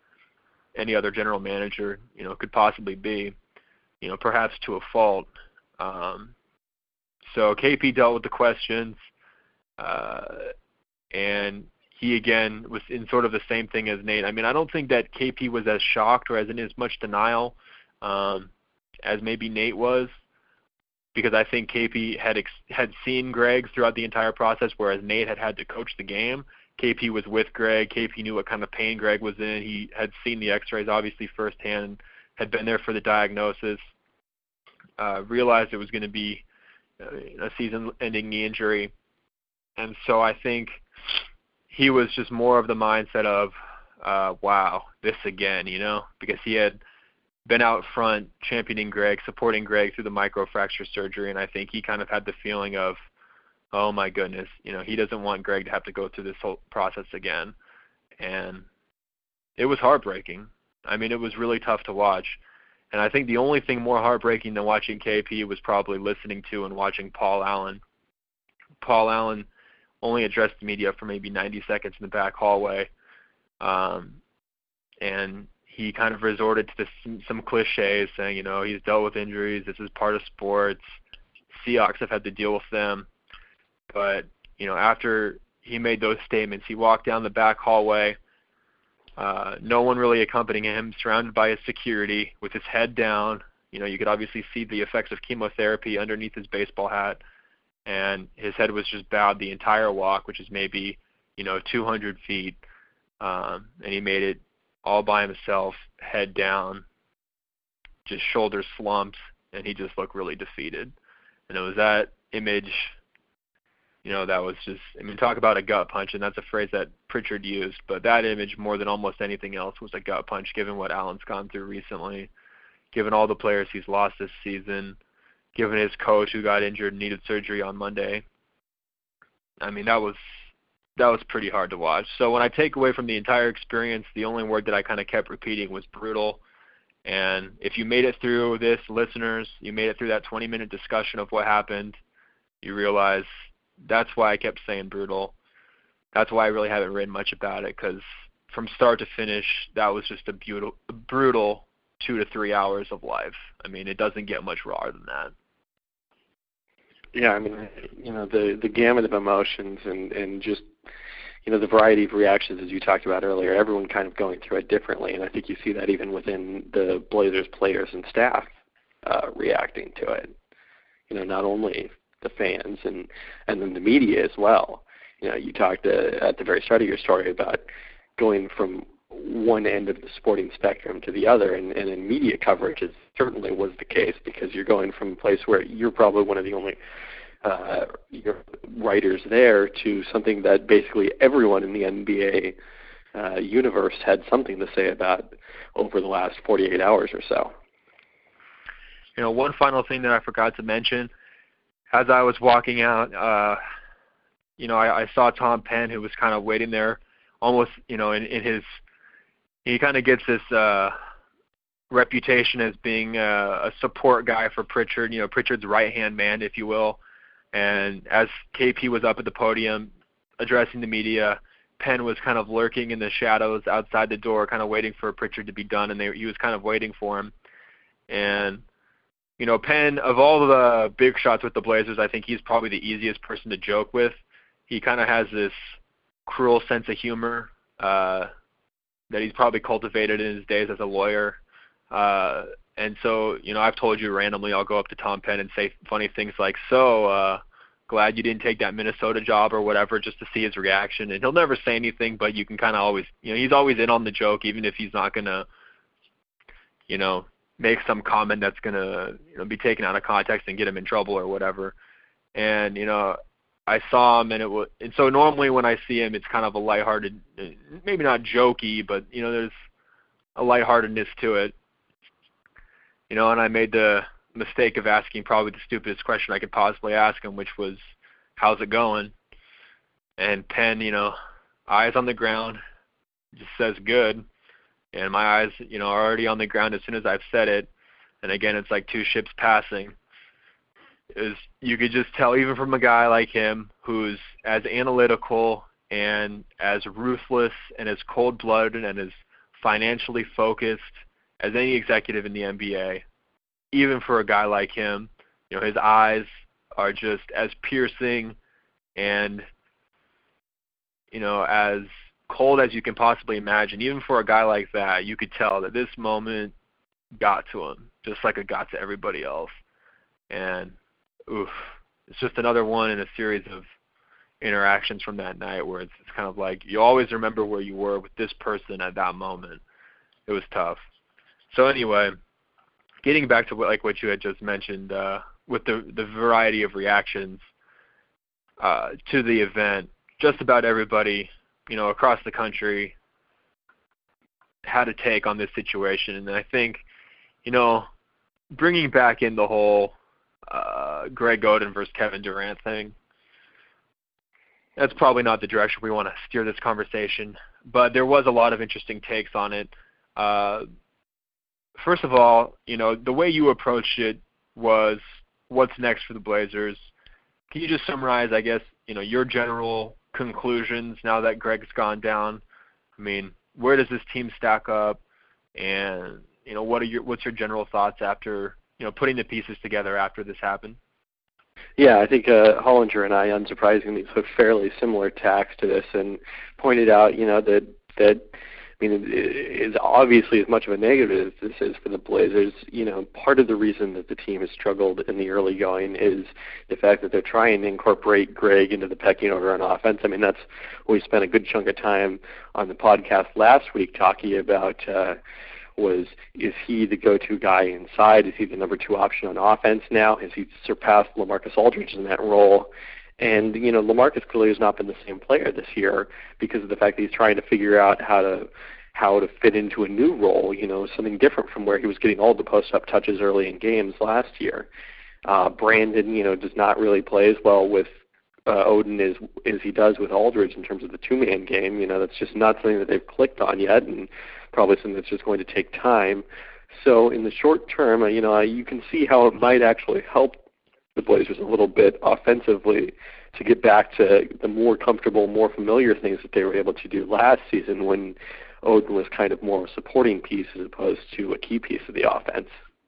any other general manager, you know, could possibly be, you know, perhaps to a fault. Um, so K P dealt with the questions, uh, and he, again, was in sort of the same thing as Nate. I mean, I don't think that K P was as shocked or as in as much denial um, as maybe Nate was, because I think K P had ex- had seen Greg throughout the entire process, whereas Nate had had to coach the game. K P was with Greg. K P knew what kind of pain Greg was in. He had seen the x-rays, obviously, firsthand, had been there for the diagnosis, uh, realized it was going to be a season-ending knee injury. And so I think he was just more of the mindset of, uh, wow, this again, you know, because he had been out front championing Greg, supporting Greg through the microfracture surgery, and I think he kind of had the feeling of, oh my goodness, you know, he doesn't want Greg to have to go through this whole process again. And it was heartbreaking. I mean, it was really tough to watch. And I think the only thing more heartbreaking than watching K P was probably listening to and watching Paul Allen. Paul Allen only addressed the media for maybe ninety seconds in the back hallway. Um, and he kind of resorted to this, some cliches saying, you know, he's dealt with injuries. This is part of sports. Seahawks have had to deal with them. But, you know, after he made those statements, he walked down the back hallway, uh, no one really accompanying him, surrounded by his security with his head down. You know, you could obviously see the effects of chemotherapy underneath his baseball hat, and his head was just bowed the entire walk, which is maybe, you know, two hundred feet, um, and he made it all by himself, head down, just shoulders slumped, and he just looked really defeated. And it was that image, you know, that was just, I mean, talk about a gut punch, and that's a phrase that Pritchard used, but that image, more than almost anything else, was a gut punch, given what Allen's gone through recently, given all the players he's lost this season, given his coach who got injured and needed surgery on Monday. I mean, that was that was pretty hard to watch. So when I take away from the entire experience, the only word that I kind of kept repeating was brutal. And if you made it through this, listeners, you made it through that twenty-minute discussion of what happened, you realize that's why I kept saying brutal. That's why I really haven't written much about it, because from start to finish, that was just a brutal, brutal two to three hours of life. I mean, it doesn't get much rawer than that. Yeah, I mean, you know, the the gamut of emotions and, and just, you know, the variety of reactions, as you talked about earlier, everyone kind of going through it differently. And I think you see that even within the Blazers players and staff uh, reacting to it. You know, not only the fans and, and then the media as well. You know, you talked uh, at the very start of your story about going from one end of the sporting spectrum to the other, and, and in media coverage it certainly was the case, because you're going from a place where you're probably one of the only uh, writers there to something that basically everyone in the N B A uh, universe had something to say about over the last forty-eight hours or so. You know, one final thing that I forgot to mention, as I was walking out, uh, you know, I, I saw Tom Penn, who was kind of waiting there almost, you know, in, in his, he kind of gets this uh, reputation as being a, a support guy for Pritchard, you know, Pritchard's right-hand man, if you will. And as K P was up at the podium addressing the media, Penn was kind of lurking in the shadows outside the door, kind of waiting for Pritchard to be done, and they, he was kind of waiting for him. And, you know, Penn, of all the big shots with the Blazers, I think he's probably the easiest person to joke with. He kind of has this cruel sense of humor uh, that he's probably cultivated in his days as a lawyer. Uh, and so, you know, I've told you randomly I'll go up to Tom Penn and say funny things like, so uh, glad you didn't take that Minnesota job or whatever, just to see his reaction. And he'll never say anything, but you can kind of always, you know, he's always in on the joke, even if he's not going to you know, make some comment that's going to, you know, be taken out of context and get him in trouble or whatever. And, you know, I saw him, and it was, and so normally when I see him, it's kind of a lighthearted, maybe not jokey, but, you know, there's a lightheartedness to it. You know, and I made the mistake of asking probably the stupidest question I could possibly ask him, which was, how's it going? And Penn, you know, eyes on the ground, just says good. And my eyes, you know, are already on the ground as soon as I've said it. And again, it's like two ships passing. Is you could just tell, even from a guy like him, who's as analytical and as ruthless and as cold-blooded and as financially focused as any executive in the N B A, even for a guy like him, you know, his eyes are just as piercing and, you know, as cold as you can possibly imagine. Even for a guy like that, you could tell that this moment got to him, just like it got to everybody else. And oof, it's just another one in a series of interactions from that night where it's, it's kind of like you always remember where you were with this person at that moment. It was tough. So anyway, getting back to what, like what you had just mentioned, uh, with the the variety of reactions uh, to the event, just about everybody, you know, across the country had a take on this situation. And I think, you know, bringing back in the whole uh, Greg Oden versus Kevin Durant thing, that's probably not the direction we want to steer this conversation. But there was a lot of interesting takes on it. Uh, first of all, you know, the way you approached it was what's next for the Blazers. Can you just summarize, I guess, you know, your general conclusions now that Greg's gone down? I mean, where does this team stack up? And, you know, what are your what's your general thoughts after, you know, putting the pieces together after this happened? Yeah, I think uh, Hollinger and I, unsurprisingly, took fairly similar tacks to this and pointed out, you know, that that I mean, it is obviously as much of a negative as this is for the Blazers. You know, part of the reason that the team has struggled in the early going is the fact that they're trying to incorporate Greg into the pecking order on offense. I mean, that's what we spent a good chunk of time on the podcast last week talking about. Uh, was, is he the go-to guy inside? Is he the number two option on offense now? Has he surpassed LaMarcus Aldridge in that role? And, you know, LaMarcus clearly has not been the same player this year because of the fact that he's trying to figure out how to how to fit into a new role, you know, something different from where he was getting all the post-up touches early in games last year. Uh, Brandon, you know, does not really play as well with uh, Oden as, as he does with Aldridge in terms of the two-man game. You know, that's just not something that they've clicked on yet, and probably something that's just going to take time. So in the short term, uh, you know, you can see how it might actually help the Blazers a little bit offensively to get back to the more comfortable, more familiar things that they were able to do last season when Oden was kind of more a supporting piece as opposed to a key piece of the offense.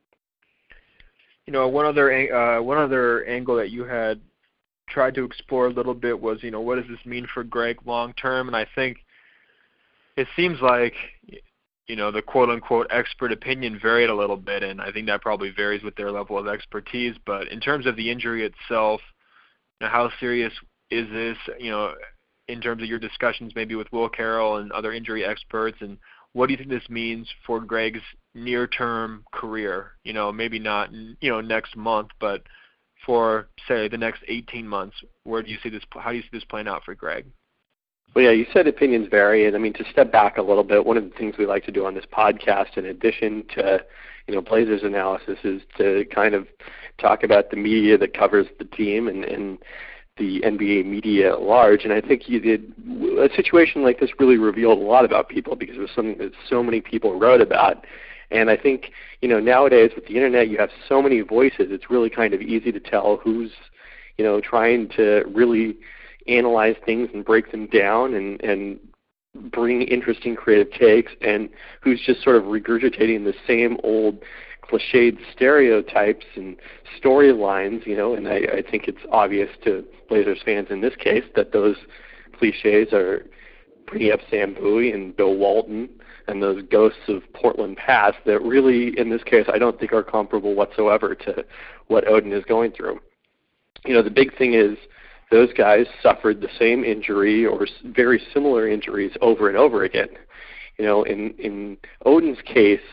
You know, one other uh, one other angle that you had tried to explore a little bit was, you know, what does this mean for Greg long term? And I think it seems like, you know, the quote-unquote expert opinion varied a little bit, and I think that probably varies with their level of expertise. But in terms of the injury itself, you know, how serious is this, you know, in terms of your discussions maybe with Will Carroll and other injury experts, and what do you think this means for Greg's near-term career? You know, maybe not, you know, next month, but for, say, the next eighteen months, where do you see this, how do you see this playing out for Greg? Well, yeah, you said opinions vary, and I mean, to step back a little bit, one of the things we like to do on this podcast, in addition to, you know, Blazers analysis, is to kind of talk about the media that covers the team and, and the N B A media at large. And I think you did a situation like this really revealed a lot about people because it was something that so many people wrote about. And I think, you know, nowadays with the internet, you have so many voices. It's really kind of easy to tell who's, you know, trying to really analyze things and break them down and, and bring interesting creative takes, and who's just sort of regurgitating the same old cliched stereotypes and storylines, you know, and I, I think it's obvious to Blazers fans in this case that those cliches are bringing up Sam Bowie and Bill Walton and those ghosts of Portland past that really, in this case, I don't think are comparable whatsoever to what Oden is going through. You know, the big thing is those guys suffered the same injury or very similar injuries over and over again. You know, in, in Oden's case,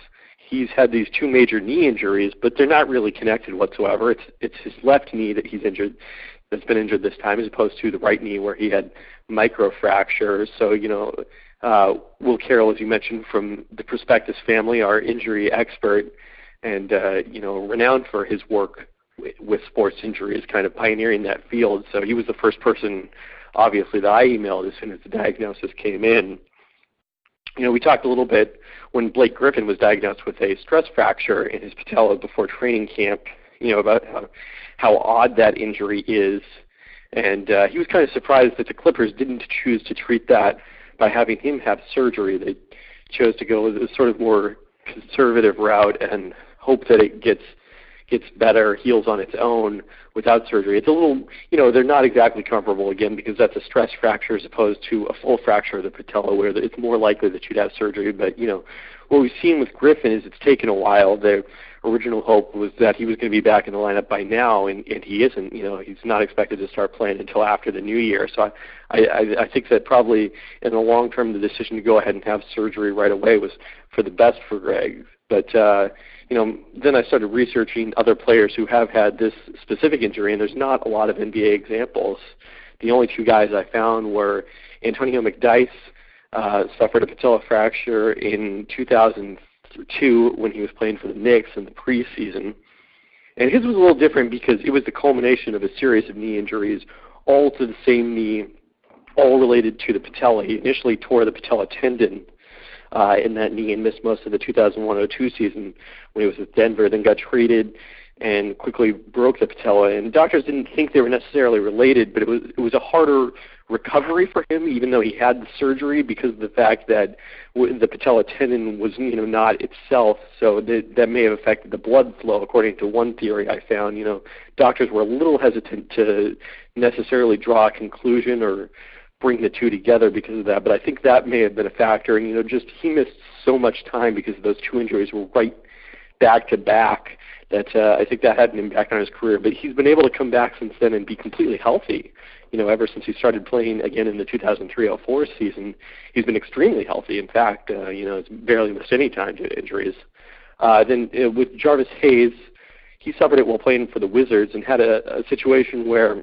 he's had these two major knee injuries, but they're not really connected whatsoever. It's it's his left knee that he's injured, that's been injured this time, as opposed to the right knee where he had microfractures. So, you know, uh, Will Carroll, as you mentioned, from the Prospectus family, our injury expert, and, uh, you know, renowned for his work with, with sports injuries, kind of pioneering that field. So he was the first person, obviously, that I emailed as soon as the diagnosis came in. You know, we talked a little bit when Blake Griffin was diagnosed with a stress fracture in his patella before training camp, you know, about how, how odd that injury is. And uh, he was kind of surprised that the Clippers didn't choose to treat that by having him have surgery. They chose to go with a sort of more conservative route and hope that it gets gets better, heals on its own without surgery. It's a little, you know, they're not exactly comparable, again, because that's a stress fracture as opposed to a full fracture of the patella where it's more likely that you'd have surgery. But, you know, what we've seen with Griffin is it's taken a while. The original hope was that he was going to be back in the lineup by now, and, and he isn't. You know, he's not expected to start playing until after the new year. So I, I, I think that probably in the long term, the decision to go ahead and have surgery right away was for the best for Greg. But, uh, you know, then I started researching other players who have had this specific injury, and there's not a lot of N B A examples. The only two guys I found were Antonio McDyess, uh, suffered a patella fracture in two thousand two when he was playing for the Knicks in the preseason. And his was a little different because it was the culmination of a series of knee injuries, all to the same knee, all related to the patella. He initially tore the patella tendon Uh, in that knee and missed most of the two thousand one oh two season when he was with Denver, then got traded and quickly broke the patella. And doctors didn't think they were necessarily related, but it was it was a harder recovery for him, even though he had the surgery, because of the fact that w- the patella tendon was, you know, not itself. So that that may have affected the blood flow, according to one theory I found. You know, doctors were a little hesitant to necessarily draw a conclusion or bring the two together because of that, but I think that may have been a factor. And, you know, just he missed so much time because those two injuries were right back to back that uh, I think that had an impact on his career. But he's been able to come back since then and be completely healthy. You know, ever since he started playing again in the two thousand three oh four season, he's been extremely healthy. In fact, uh, you know, he's barely missed any time due to injuries. Uh, then uh, with Jarvis Hayes, he suffered it while playing for the Wizards and had a, a situation where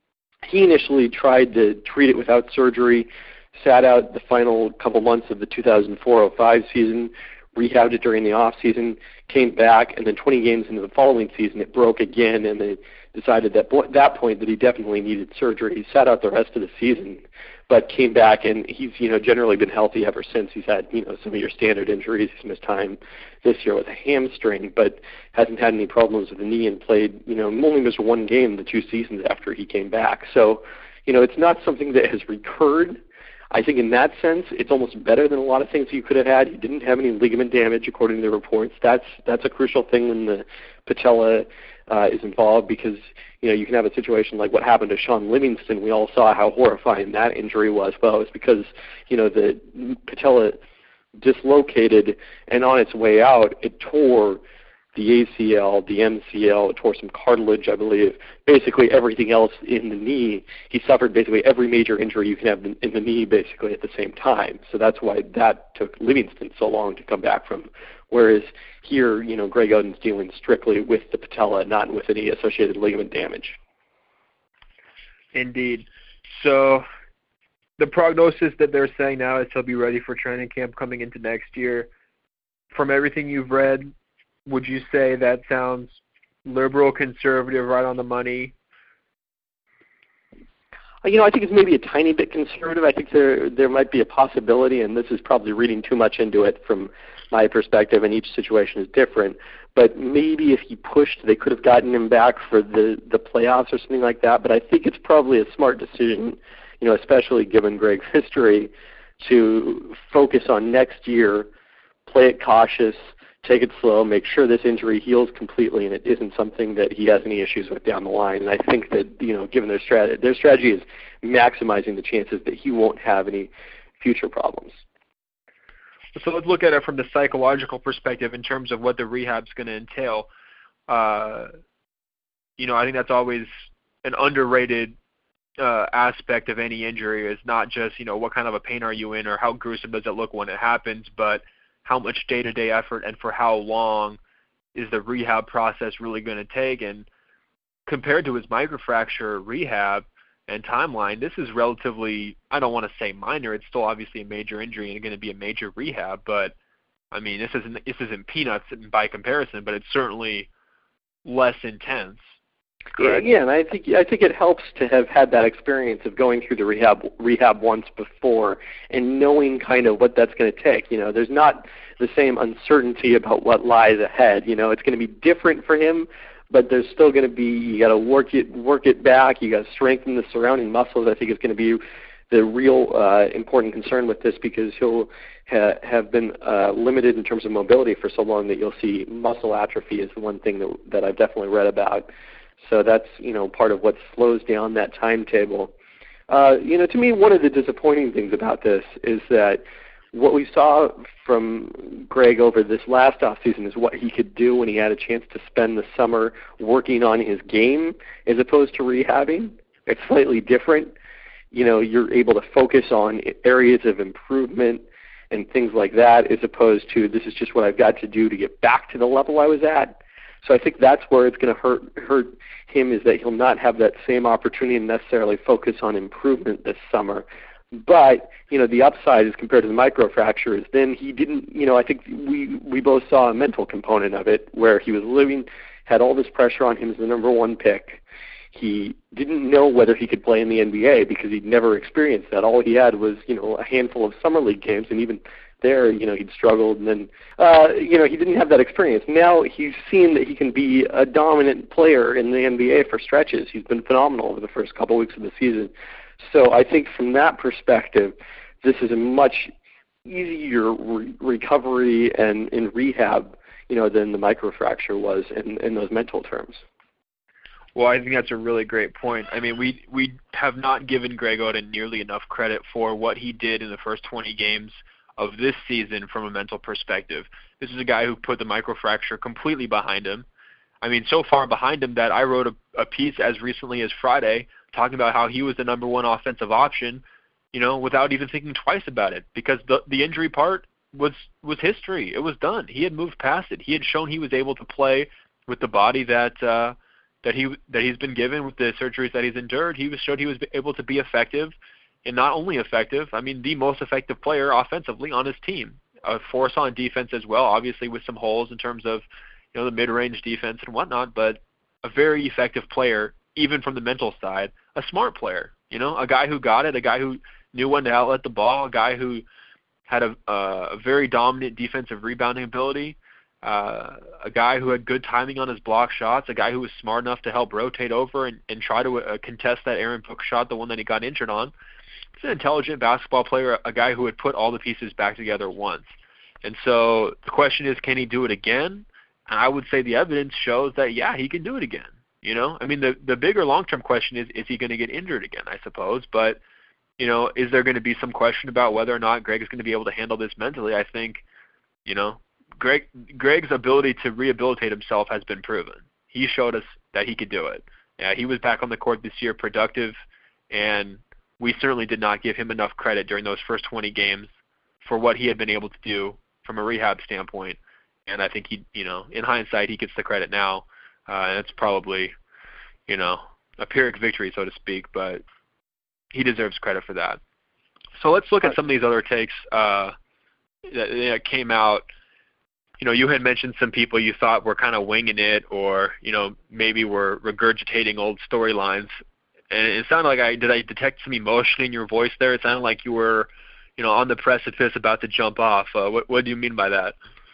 he initially tried to treat it without surgery, sat out the final couple months of the two thousand four oh five season, rehabbed it during the off season, came back, and then twenty games into the following season it broke again, and they decided that at that point that he definitely needed surgery. He sat out the rest of the season, but came back, and he's, you know, generally been healthy ever since. He's had, you know, some of your standard injuries. He's missed time this year with a hamstring, but hasn't had any problems with the knee and played, you know, only missed one game the two seasons after he came back. So, you know, it's not something that has recurred. I think in that sense, it's almost better than a lot of things you could have had. He didn't have any ligament damage, according to the reports. That's that's a crucial thing when the patella uh, is involved, because, you know, you can have a situation like what happened to Sean Livingston. We all saw how horrifying that injury was. Well, it was because, you know, the patella dislocated, and on its way out, it tore the A C L, the M C L, it tore some cartilage, I believe, basically everything else in the knee. He suffered basically every major injury you can have in, in the knee basically at the same time. So that's why that took Livingston so long to come back from. Whereas here, you know, Greg Oden's dealing strictly with the patella, not with any associated ligament damage. Indeed. So the prognosis that they're saying now is he'll be ready for training camp coming into next year. From everything you've read, would you say that sounds liberal, conservative, right on the money? You know, I think it's maybe a tiny bit conservative. I think there there might be a possibility, and this is probably reading too much into it from my perspective, and each situation is different. But maybe if he pushed, they could have gotten him back for the, the playoffs or something like that. But I think it's probably a smart decision, you know, especially given Greg's history, to focus on next year, play it cautious, take it slow, make sure this injury heals completely and it isn't something that he has any issues with down the line. And I think that, you know, given their strategy, their strategy is maximizing the chances that he won't have any future problems. So let's look at it from the psychological perspective in terms of what the rehab's going to entail. Uh, you know, I think that's always an underrated uh, aspect of any injury, is not just, you know, what kind of a pain are you in or how gruesome does it look when it happens, but how much day-to-day effort and for how long is the rehab process really going to take. And compared to his microfracture rehab and timeline, this is relatively, I don't want to say minor. It's still obviously a major injury and going to be a major rehab, but I mean, this isn't this isn't peanuts by comparison, but it's certainly less intense. Correct? Yeah, and I think I think it helps to have had that experience of going through the rehab rehab once before and knowing kind of what that's going to take. You know, there's not the same uncertainty about what lies ahead. You know, it's going to be different for him, but there's still going to be, you got to work it work it back. You got to strengthen the surrounding muscles. I think it's going to be the real uh, important concern with this, because he'll ha- have been uh, limited in terms of mobility for so long that you'll see muscle atrophy is the one thing that, that I've definitely read about. So that's, you know, part of what slows down that timetable. Uh, you know, to me, one of the disappointing things about this is that what we saw from Greg over this last offseason is what he could do when he had a chance to spend the summer working on his game as opposed to rehabbing. It's slightly different. You know, you're able to focus on areas of improvement and things like that, as opposed to this is just what I've got to do to get back to the level I was at. So I think that's where it's going to hurt hurt him, is that he'll not have that same opportunity to necessarily focus on improvement this summer. But, you know, the upside is compared to the microfracture is then he didn't, you know, I think we, we both saw a mental component of it where he was living, had all this pressure on him as the number one pick. He didn't know whether he could play in the N B A because he'd never experienced that. All he had was, you know, a handful of summer league games, and even there, you know, he'd struggled, and then, uh, you know, he didn't have that experience. Now he's seen that he can be a dominant player in the N B A for stretches. He's been phenomenal over the first couple weeks of the season. So I think from that perspective, this is a much easier re- recovery and in rehab, you know, than the microfracture was in, in those mental terms. Well, I think that's a really great point. I mean, we we have not given Greg Oden nearly enough credit for what he did in the first twenty games of this season from a mental perspective. This is a guy who put the microfracture completely behind him. I mean, so far behind him that I wrote a, a piece as recently as Friday talking about how he was the number one offensive option, you know, without even thinking twice about it, because the the injury part was was history. It was done. He had moved past it. He had shown he was able to play with the body that uh, that he that he's been given with the surgeries that he's endured. He was showed he was able to be effective, and not only effective, I mean, the most effective player offensively on his team. A force on defense as well, obviously with some holes in terms of, you know, the mid-range defense and whatnot, but a very effective player, even from the mental side. A smart player, you know, a guy who got it, a guy who knew when to outlet the ball, a guy who had a, uh, a very dominant defensive rebounding ability, uh, a guy who had good timing on his block shots, a guy who was smart enough to help rotate over and, and try to uh, contest that Aaron Book shot, the one that he got injured on. He's an intelligent basketball player, a guy who would put all the pieces back together once. And so the question is, can he do it again? And I would say the evidence shows that, yeah, he can do it again. You know, I mean, the, the bigger long-term question is, is he going to get injured again, I suppose. But, you know, is there going to be some question about whether or not Greg is going to be able to handle this mentally? I think, you know, Greg Greg's ability to rehabilitate himself has been proven. He showed us that he could do it. Yeah, he was back on the court this year, productive, and we certainly did not give him enough credit during those first twenty games for what he had been able to do from a rehab standpoint. And I think he, you know, in hindsight, he gets the credit now. Uh, and it's probably, you know, a Pyrrhic victory, so to speak, but he deserves credit for that. So let's look at some of these other takes uh, that, that came out. You know, you had mentioned some people you thought were kind of winging it, or, you know, maybe were regurgitating old storylines. And it sounded like I did I detect some emotion in your voice there? It sounded like you were, you know, on the precipice about to jump off. Uh, what, what do you mean by that?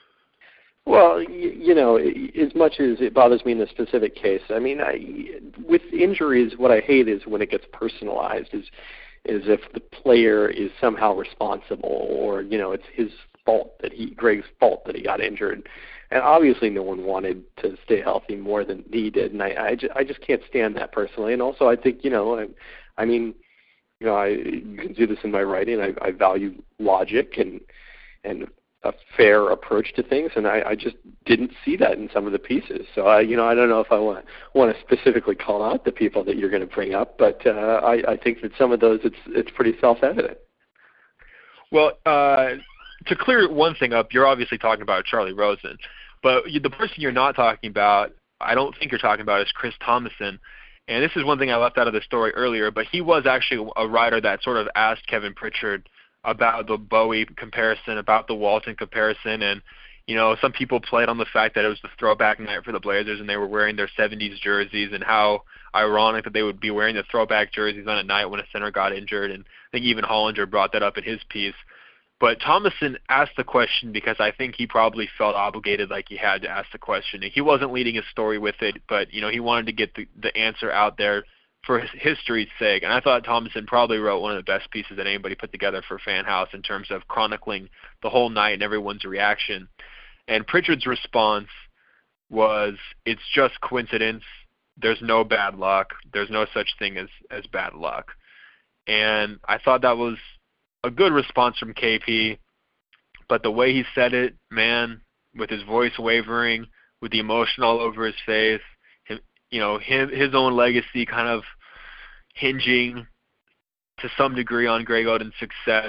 Well, you, you know, as much as it bothers me in this specific case, I mean, I, with injuries, what I hate is when it gets personalized, is is if the player is somehow responsible, or, you know, it's his fault that he, Greg's fault that he got injured. And obviously no one wanted to stay healthy more than he did, and I, I, just, I just can't stand that personally. And also I think, you know, I, I mean, you know, I you can do this in my writing. I, I value logic and and a fair approach to things, and I, I just didn't see that in some of the pieces. So I, you know, I don't know if I want want to specifically call out the people that you're going to bring up, but uh, I, I think that some of those it's it's pretty self-evident. Well, uh, to clear one thing up, you're obviously talking about Charlie Rosen, but you, the person you're not talking about, I don't think you're talking about, is Chris Thomasson. And this is one thing I left out of the story earlier, but he was actually a writer that sort of asked Kevin Pritchard about the Bowie comparison, about the Walton comparison, and you know, some people played on the fact that it was the throwback night for the Blazers and they were wearing their seventies jerseys, and how ironic that they would be wearing the throwback jerseys on a night when a center got injured. And I think even Hollinger brought that up in his piece. But Thomasson asked the question because I think he probably felt obligated, like he had to ask the question. He wasn't leading his story with it, but you know, he wanted to get the, the answer out there for his history's sake. And I thought Thomasson probably wrote one of the best pieces that anybody put together for Fan House in terms of chronicling the whole night and everyone's reaction. And Pritchard's response was, it's just coincidence. There's no bad luck. There's no such thing as, as bad luck. And I thought that was a good response from K P, but the way he said it, man, with his voice wavering, with the emotion all over his face, him, you know, him, his own legacy kind of hinging to some degree on Greg Oden's success,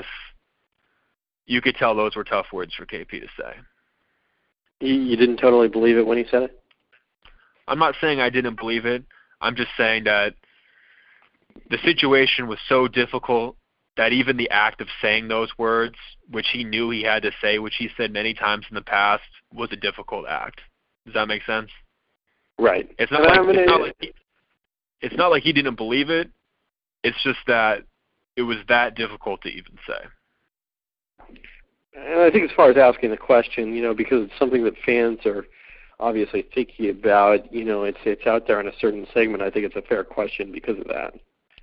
you could tell those were tough words for K P to say. You didn't totally believe it when he said it? I'm not saying I didn't believe it. I'm just saying that the situation was so difficult that even the act of saying those words, which he knew he had to say, which he said many times in the past, was a difficult act. Does that make sense? Right. It's not, like, it's, not like he, it's not like he didn't believe it. It's just that it was that difficult to even say. And I think as far as asking the question, you know, because it's something that fans are obviously thinking about, you know, it's it's out there in a certain segment, I think it's a fair question because of that.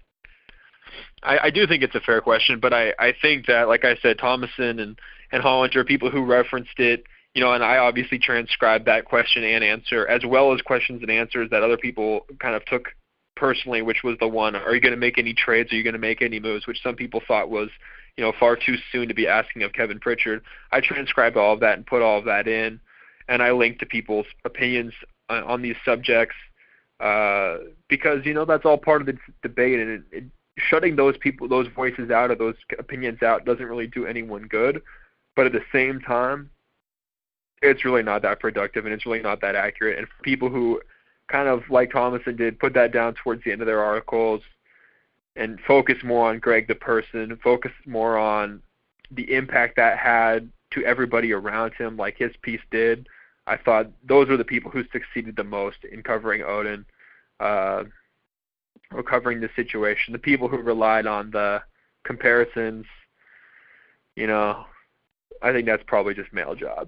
I, I do think it's a fair question, but I, I think that, like I said, Thomasson and, and Hollinger, people who referenced it, you know, and I obviously transcribed that question and answer, as well as questions and answers that other people kind of took personally, which was the one, are you going to make any trades, are you going to make any moves, which some people thought was, you know, far too soon to be asking of Kevin Pritchard. I transcribed all of that and put all of that in, and I linked to people's opinions on, on these subjects uh, because, you know, that's all part of the debate, and it, it shutting those people, those voices out, or those opinions out, doesn't really do anyone good. But at the same time, it's really not that productive, and it's really not that accurate. And for people who kind of, like Thomasson did, put that down towards the end of their articles and focus more on Greg the person, focus more on the impact that had to everybody around him, like his piece did, I thought those were the people who succeeded the most in covering Oden. Uh, or covering the situation. The people who relied on the comparisons, you know, I think that's probably just male jobs.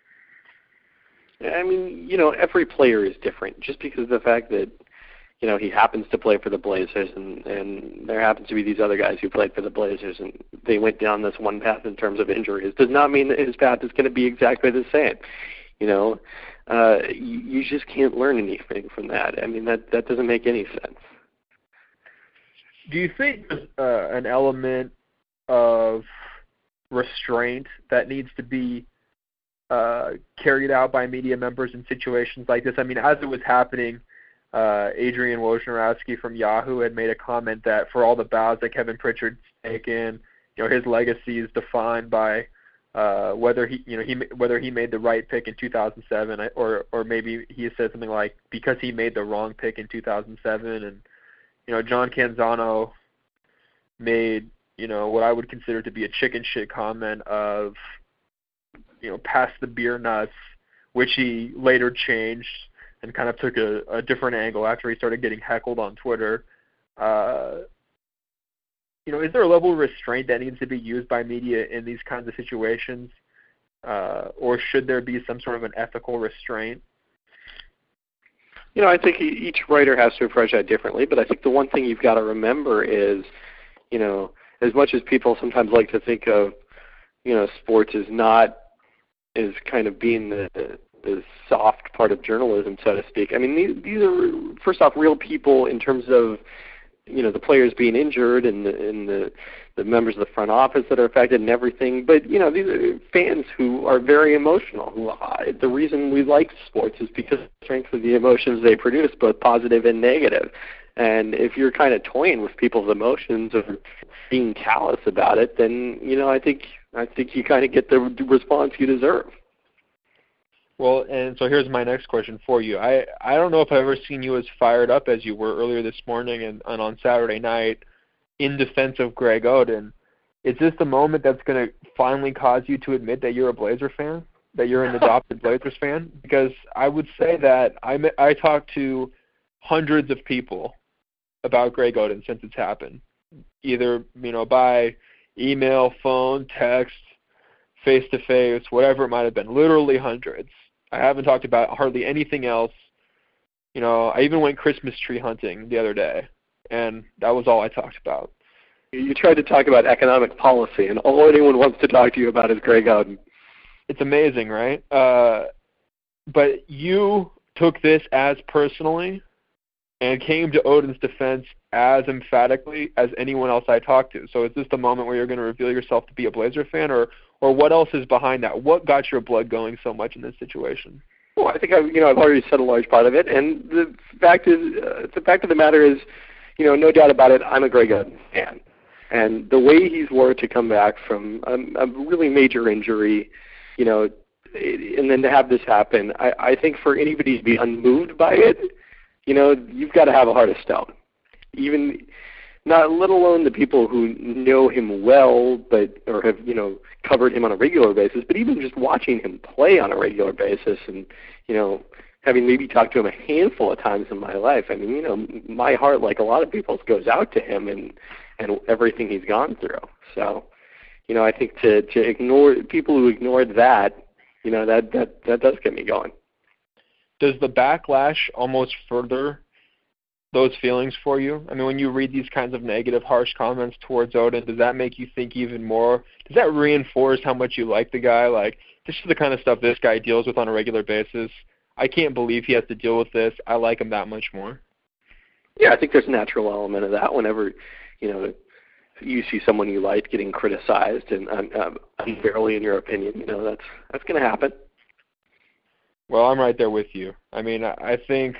I mean, you know, every player is different. Just because of the fact that, you know, he happens to play for the Blazers and, and there happens to be these other guys who played for the Blazers and they went down this one path in terms of injuries does not mean that his path is going to be exactly the same. You know, uh, you, you just can't learn anything from that. I mean, that, that doesn't make any sense. Do you think uh, an element of restraint that needs to be uh, carried out by media members in situations like this? I mean, as it was happening, uh, Adrian Wojnarowski from Yahoo had made a comment that for all the bows that Kevin Pritchard's taken, you know, his legacy is defined by uh, whether he, you know, he whether he made the right pick in two thousand seven, or or maybe he said something like because he made the wrong pick in two thousand seven. And you know, John Canzano made, you know, what I would consider to be a chicken shit comment of, you know, pass the beer nuts, which he later changed and kind of took a, a different angle after he started getting heckled on Twitter. Uh, you know, is there a level of restraint that needs to be used by media in these kinds of situations? Uh, or should there be some sort of an ethical restraint? You know, I think each writer has to approach that differently, but I think the one thing you've got to remember is, you know, as much as people sometimes like to think of, you know, sports as not as kind of being the, the soft part of journalism, so to speak. I mean, these, these are, first off, real people in terms of, you know, the players being injured and the, and the, the members of the front office that are affected and everything. But, you know, these are fans who are very emotional. Who uh, the reason we like sports is because of the strength of the emotions they produce, both positive and negative. And if you're kind of toying with people's emotions or being callous about it, then, you know, I think I think you kind of get the response you deserve. Well, and so here's my next question for you. I, I don't know if I've ever seen you as fired up as you were earlier this morning and, and on Saturday night in defense of Greg Oden. Is this the moment that's going to finally cause you to admit that you're a Blazer fan, that you're an adopted Blazers fan? Because I would say that I, I talked to hundreds of people about Greg Oden since it's happened, either, you know, by email, phone, text, face-to-face, whatever it might have been, literally hundreds. I haven't talked about hardly anything else. You know, I even went Christmas tree hunting the other day, and that was all I talked about. You tried to talk about economic policy, and all anyone wants to talk to you about is Greg Oden. It's amazing, right? Uh, but you took this as personally and came to Oden's defense as emphatically as anyone else I talked to. So is this the moment where you're going to reveal yourself to be a Blazer fan, or or what else is behind that? What got your blood going so much in this situation? Well, I think I've, you know, I've already said a large part of it, and the fact is, uh, the fact of the matter is, you know, no doubt about it, I'm a Greg Oden fan. And the way he's worked to come back from a, a really major injury, you know, and then to have this happen, I, I think for anybody to be unmoved by it, you know, you've got to have a heart of stone. Even, not let alone the people who know him well, but or have, you know, covered him on a regular basis, but even just watching him play on a regular basis and, you know, having maybe talked to him a handful of times in my life. I mean, you know, my heart, like a lot of people's, goes out to him and, and everything he's gone through. So, you know, I think to, to ignore people who ignored that, you know, that, that, that does get me going. Does the backlash almost further those feelings for you? I mean, when you read these kinds of negative, harsh comments towards Oden, does that make you think even more? Does that reinforce how much you like the guy? Like, this is the kind of stuff this guy deals with on a regular basis. I can't believe he has to deal with this. I like him that much more. Yeah, I think there's a natural element of that whenever, you know, you see someone you like getting criticized and um, unfairly in your opinion. You know, that's that's going to happen. Well, I'm right there with you. I mean, I think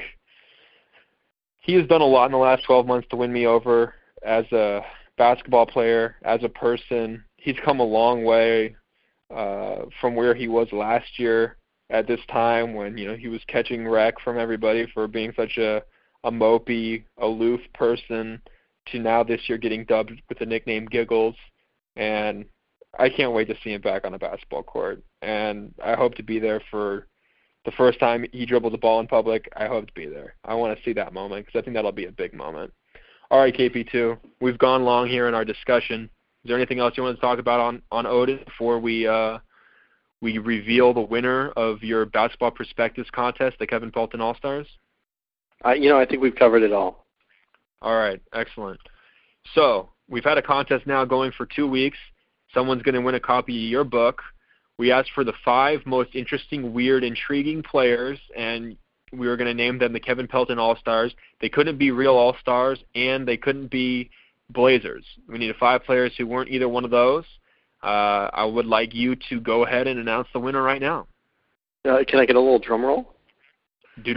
he has done a lot in the last twelve months to win me over as a basketball player, as a person. He's come a long way uh, from where he was last year at this time when, you know, he was catching wreck from everybody for being such a, a mopey, aloof person to now this year getting dubbed with the nickname Giggles. And I can't wait to see him back on a basketball court. And I hope to be there for the first time he dribbles the ball in public. I hope to be there. I want to see that moment because I think that'll be a big moment. All right, K P two, we've gone long here in our discussion. Is there anything else you want to talk about on, on Oden before we uh, we reveal the winner of your Basketball Perspectives contest, the Kevin Pelton All-Stars? Uh, you know, I think we've covered it all. All right, excellent. So we've had a contest now going for two weeks. Someone's going to win a copy of your book. We asked for the five most interesting, weird, intriguing players, and we were going to name them the Kevin Pelton All-Stars. They couldn't be real All-Stars, and they couldn't be Blazers. We needed five players who weren't either one of those. Uh, I would like you to go ahead and announce the winner right now. Uh, can I get a little drum roll? The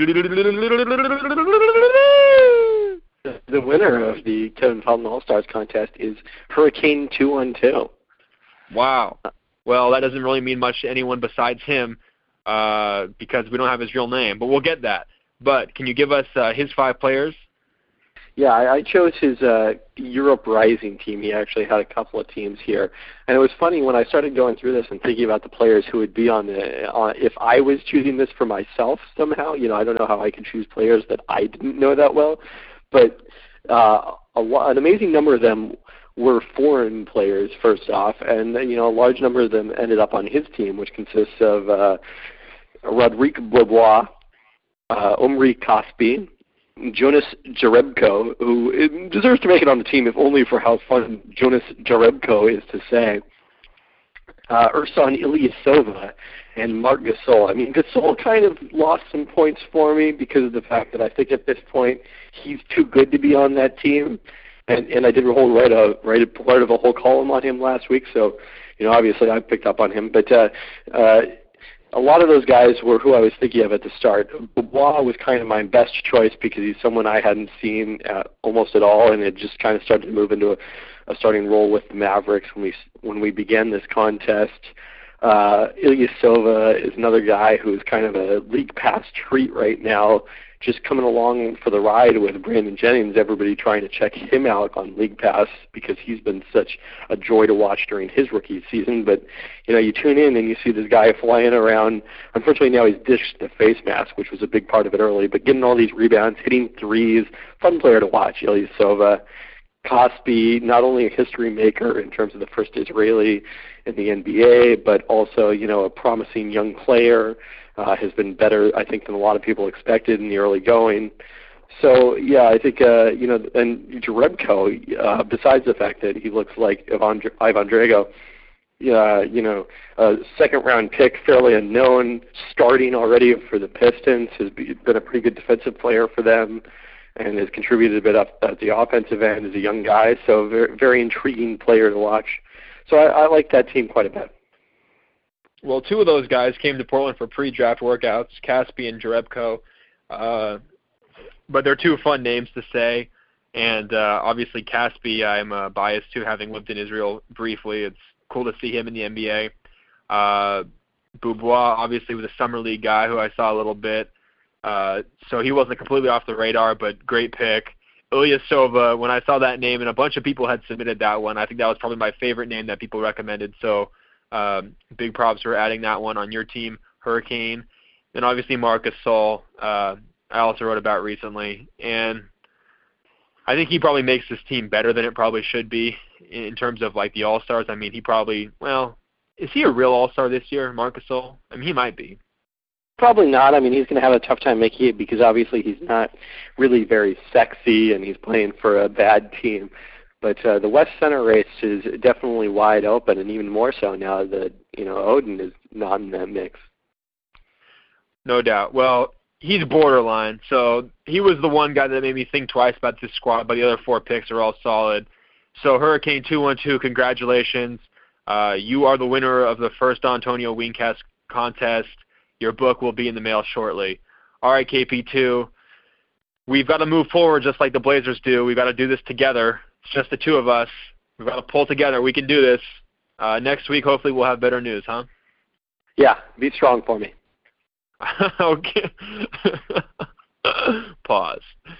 winner of the Kevin Pelton All-Stars contest is Hurricane two one two. Wow. Well, that doesn't really mean much to anyone besides him uh, because we don't have his real name, but we'll get that. But can you give us uh, his five players? Yeah, I, I chose his uh, Europe Rising team. He actually had a couple of teams here. And it was funny when I started going through this and thinking about the players who would be on the on, if I was choosing this for myself somehow. You know, I don't know how I could choose players that I didn't know that well. But uh, a, an amazing number of them were foreign players, first off, and you know a large number of them ended up on his team, which consists of uh, Rodrigue Beaubois, uh, Omri Caspi, Jonas Jerebko, who deserves to make it on the team if only for how fun Jonas Jerebko is to say, uh, Ersan Ilyasova, and Marc Gasol. I mean, Gasol kind of lost some points for me because of the fact that I think at this point he's too good to be on that team. And, and I did a whole write a write a part of a whole column on him last week, so you know obviously I picked up on him. But uh, uh, a lot of those guys were who I was thinking of at the start. Dubois was kind of my best choice because he's someone I hadn't seen uh, almost at all, and it just kind of started to move into a, a starting role with the Mavericks when we when we began this contest. Uh, Ilyasova is another guy who's kind of a league pass treat right now, just coming along for the ride with Brandon Jennings, everybody trying to check him out on League Pass because he's been such a joy to watch during his rookie season. But, you know, you tune in and you see this guy flying around. Unfortunately, now he's dished the face mask, which was a big part of it early, but getting all these rebounds, hitting threes, fun player to watch, Ilyasova. Cosby, not only a history maker in terms of the first Israeli in the N B A, but also, you know, a promising young player, uh, has been better, I think, than a lot of people expected in the early going. So, yeah, I think, uh, you know, and Jerebko, uh, besides the fact that he looks like Ivan, Ivan Drago, yeah, you know, a second-round pick, fairly unknown, starting already for the Pistons, has been a pretty good defensive player for them, and has contributed a bit up at the offensive end as a young guy. So very, very intriguing player to watch. So I, I like that team quite a bit. Well, two of those guys came to Portland for pre-draft workouts, Caspi and Jerebko. Uh, but they're two fun names to say. And uh, obviously Caspi, I'm uh, biased to, having lived in Israel briefly. It's cool to see him in the N B A. Uh, Dubois, obviously, was a summer league guy who I saw a little bit. Uh, so he wasn't completely off the radar, but great pick. Ilyasova, when I saw that name, and a bunch of people had submitted that one, I think that was probably my favorite name that people recommended. So um, big props for adding that one on your team, Hurricane. And obviously Marc Gasol, uh, I also wrote about recently. And I think he probably makes this team better than it probably should be in terms of like the All-Stars. I mean, he probably, well, is he a real All-Star this year, Marc Gasol? I mean, he might be. Probably not. I mean, he's going to have a tough time making it because obviously he's not really very sexy and he's playing for a bad team. But uh, the West Center race is definitely wide open, and even more so now that, you know, Odin is not in that mix. No doubt. Well, he's borderline. So he was the one guy that made me think twice about this squad, but the other four picks are all solid. So Hurricane two one two, congratulations. Uh, you are the winner of the first Antonio Wingcast contest. Your book will be in the mail shortly. All right, K P two, we've got to move forward just like the Blazers do. We've got to do this together. It's just the two of us. We've got to pull together. We can do this. Uh, next week, hopefully, we'll have better news, huh? Yeah, be strong for me. Okay. Pause.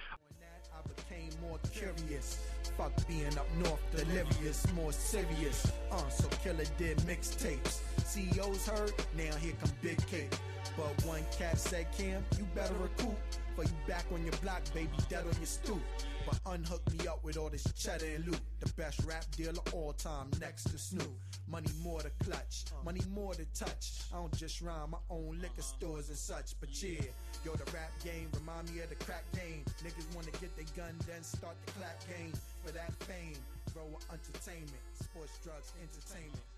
Fuck being up north, delirious, more serious. Uh, so Killer did mixtapes. C E Os heard, now here come Big Cake. But one cat said, Cam, you better recoup. For you back on your block, baby, dead on your stoop. But unhook me up with all this cheddar and loot. The best rap dealer all time, next to Snoop. Money more to clutch, money more to touch. I don't just rhyme, my own liquor stores and such. But yeah, yo, the rap game remind me of the crack game. Niggas wanna get their gun, then start the clap game. For that fame, bro, entertainment, sports, drugs, entertainment.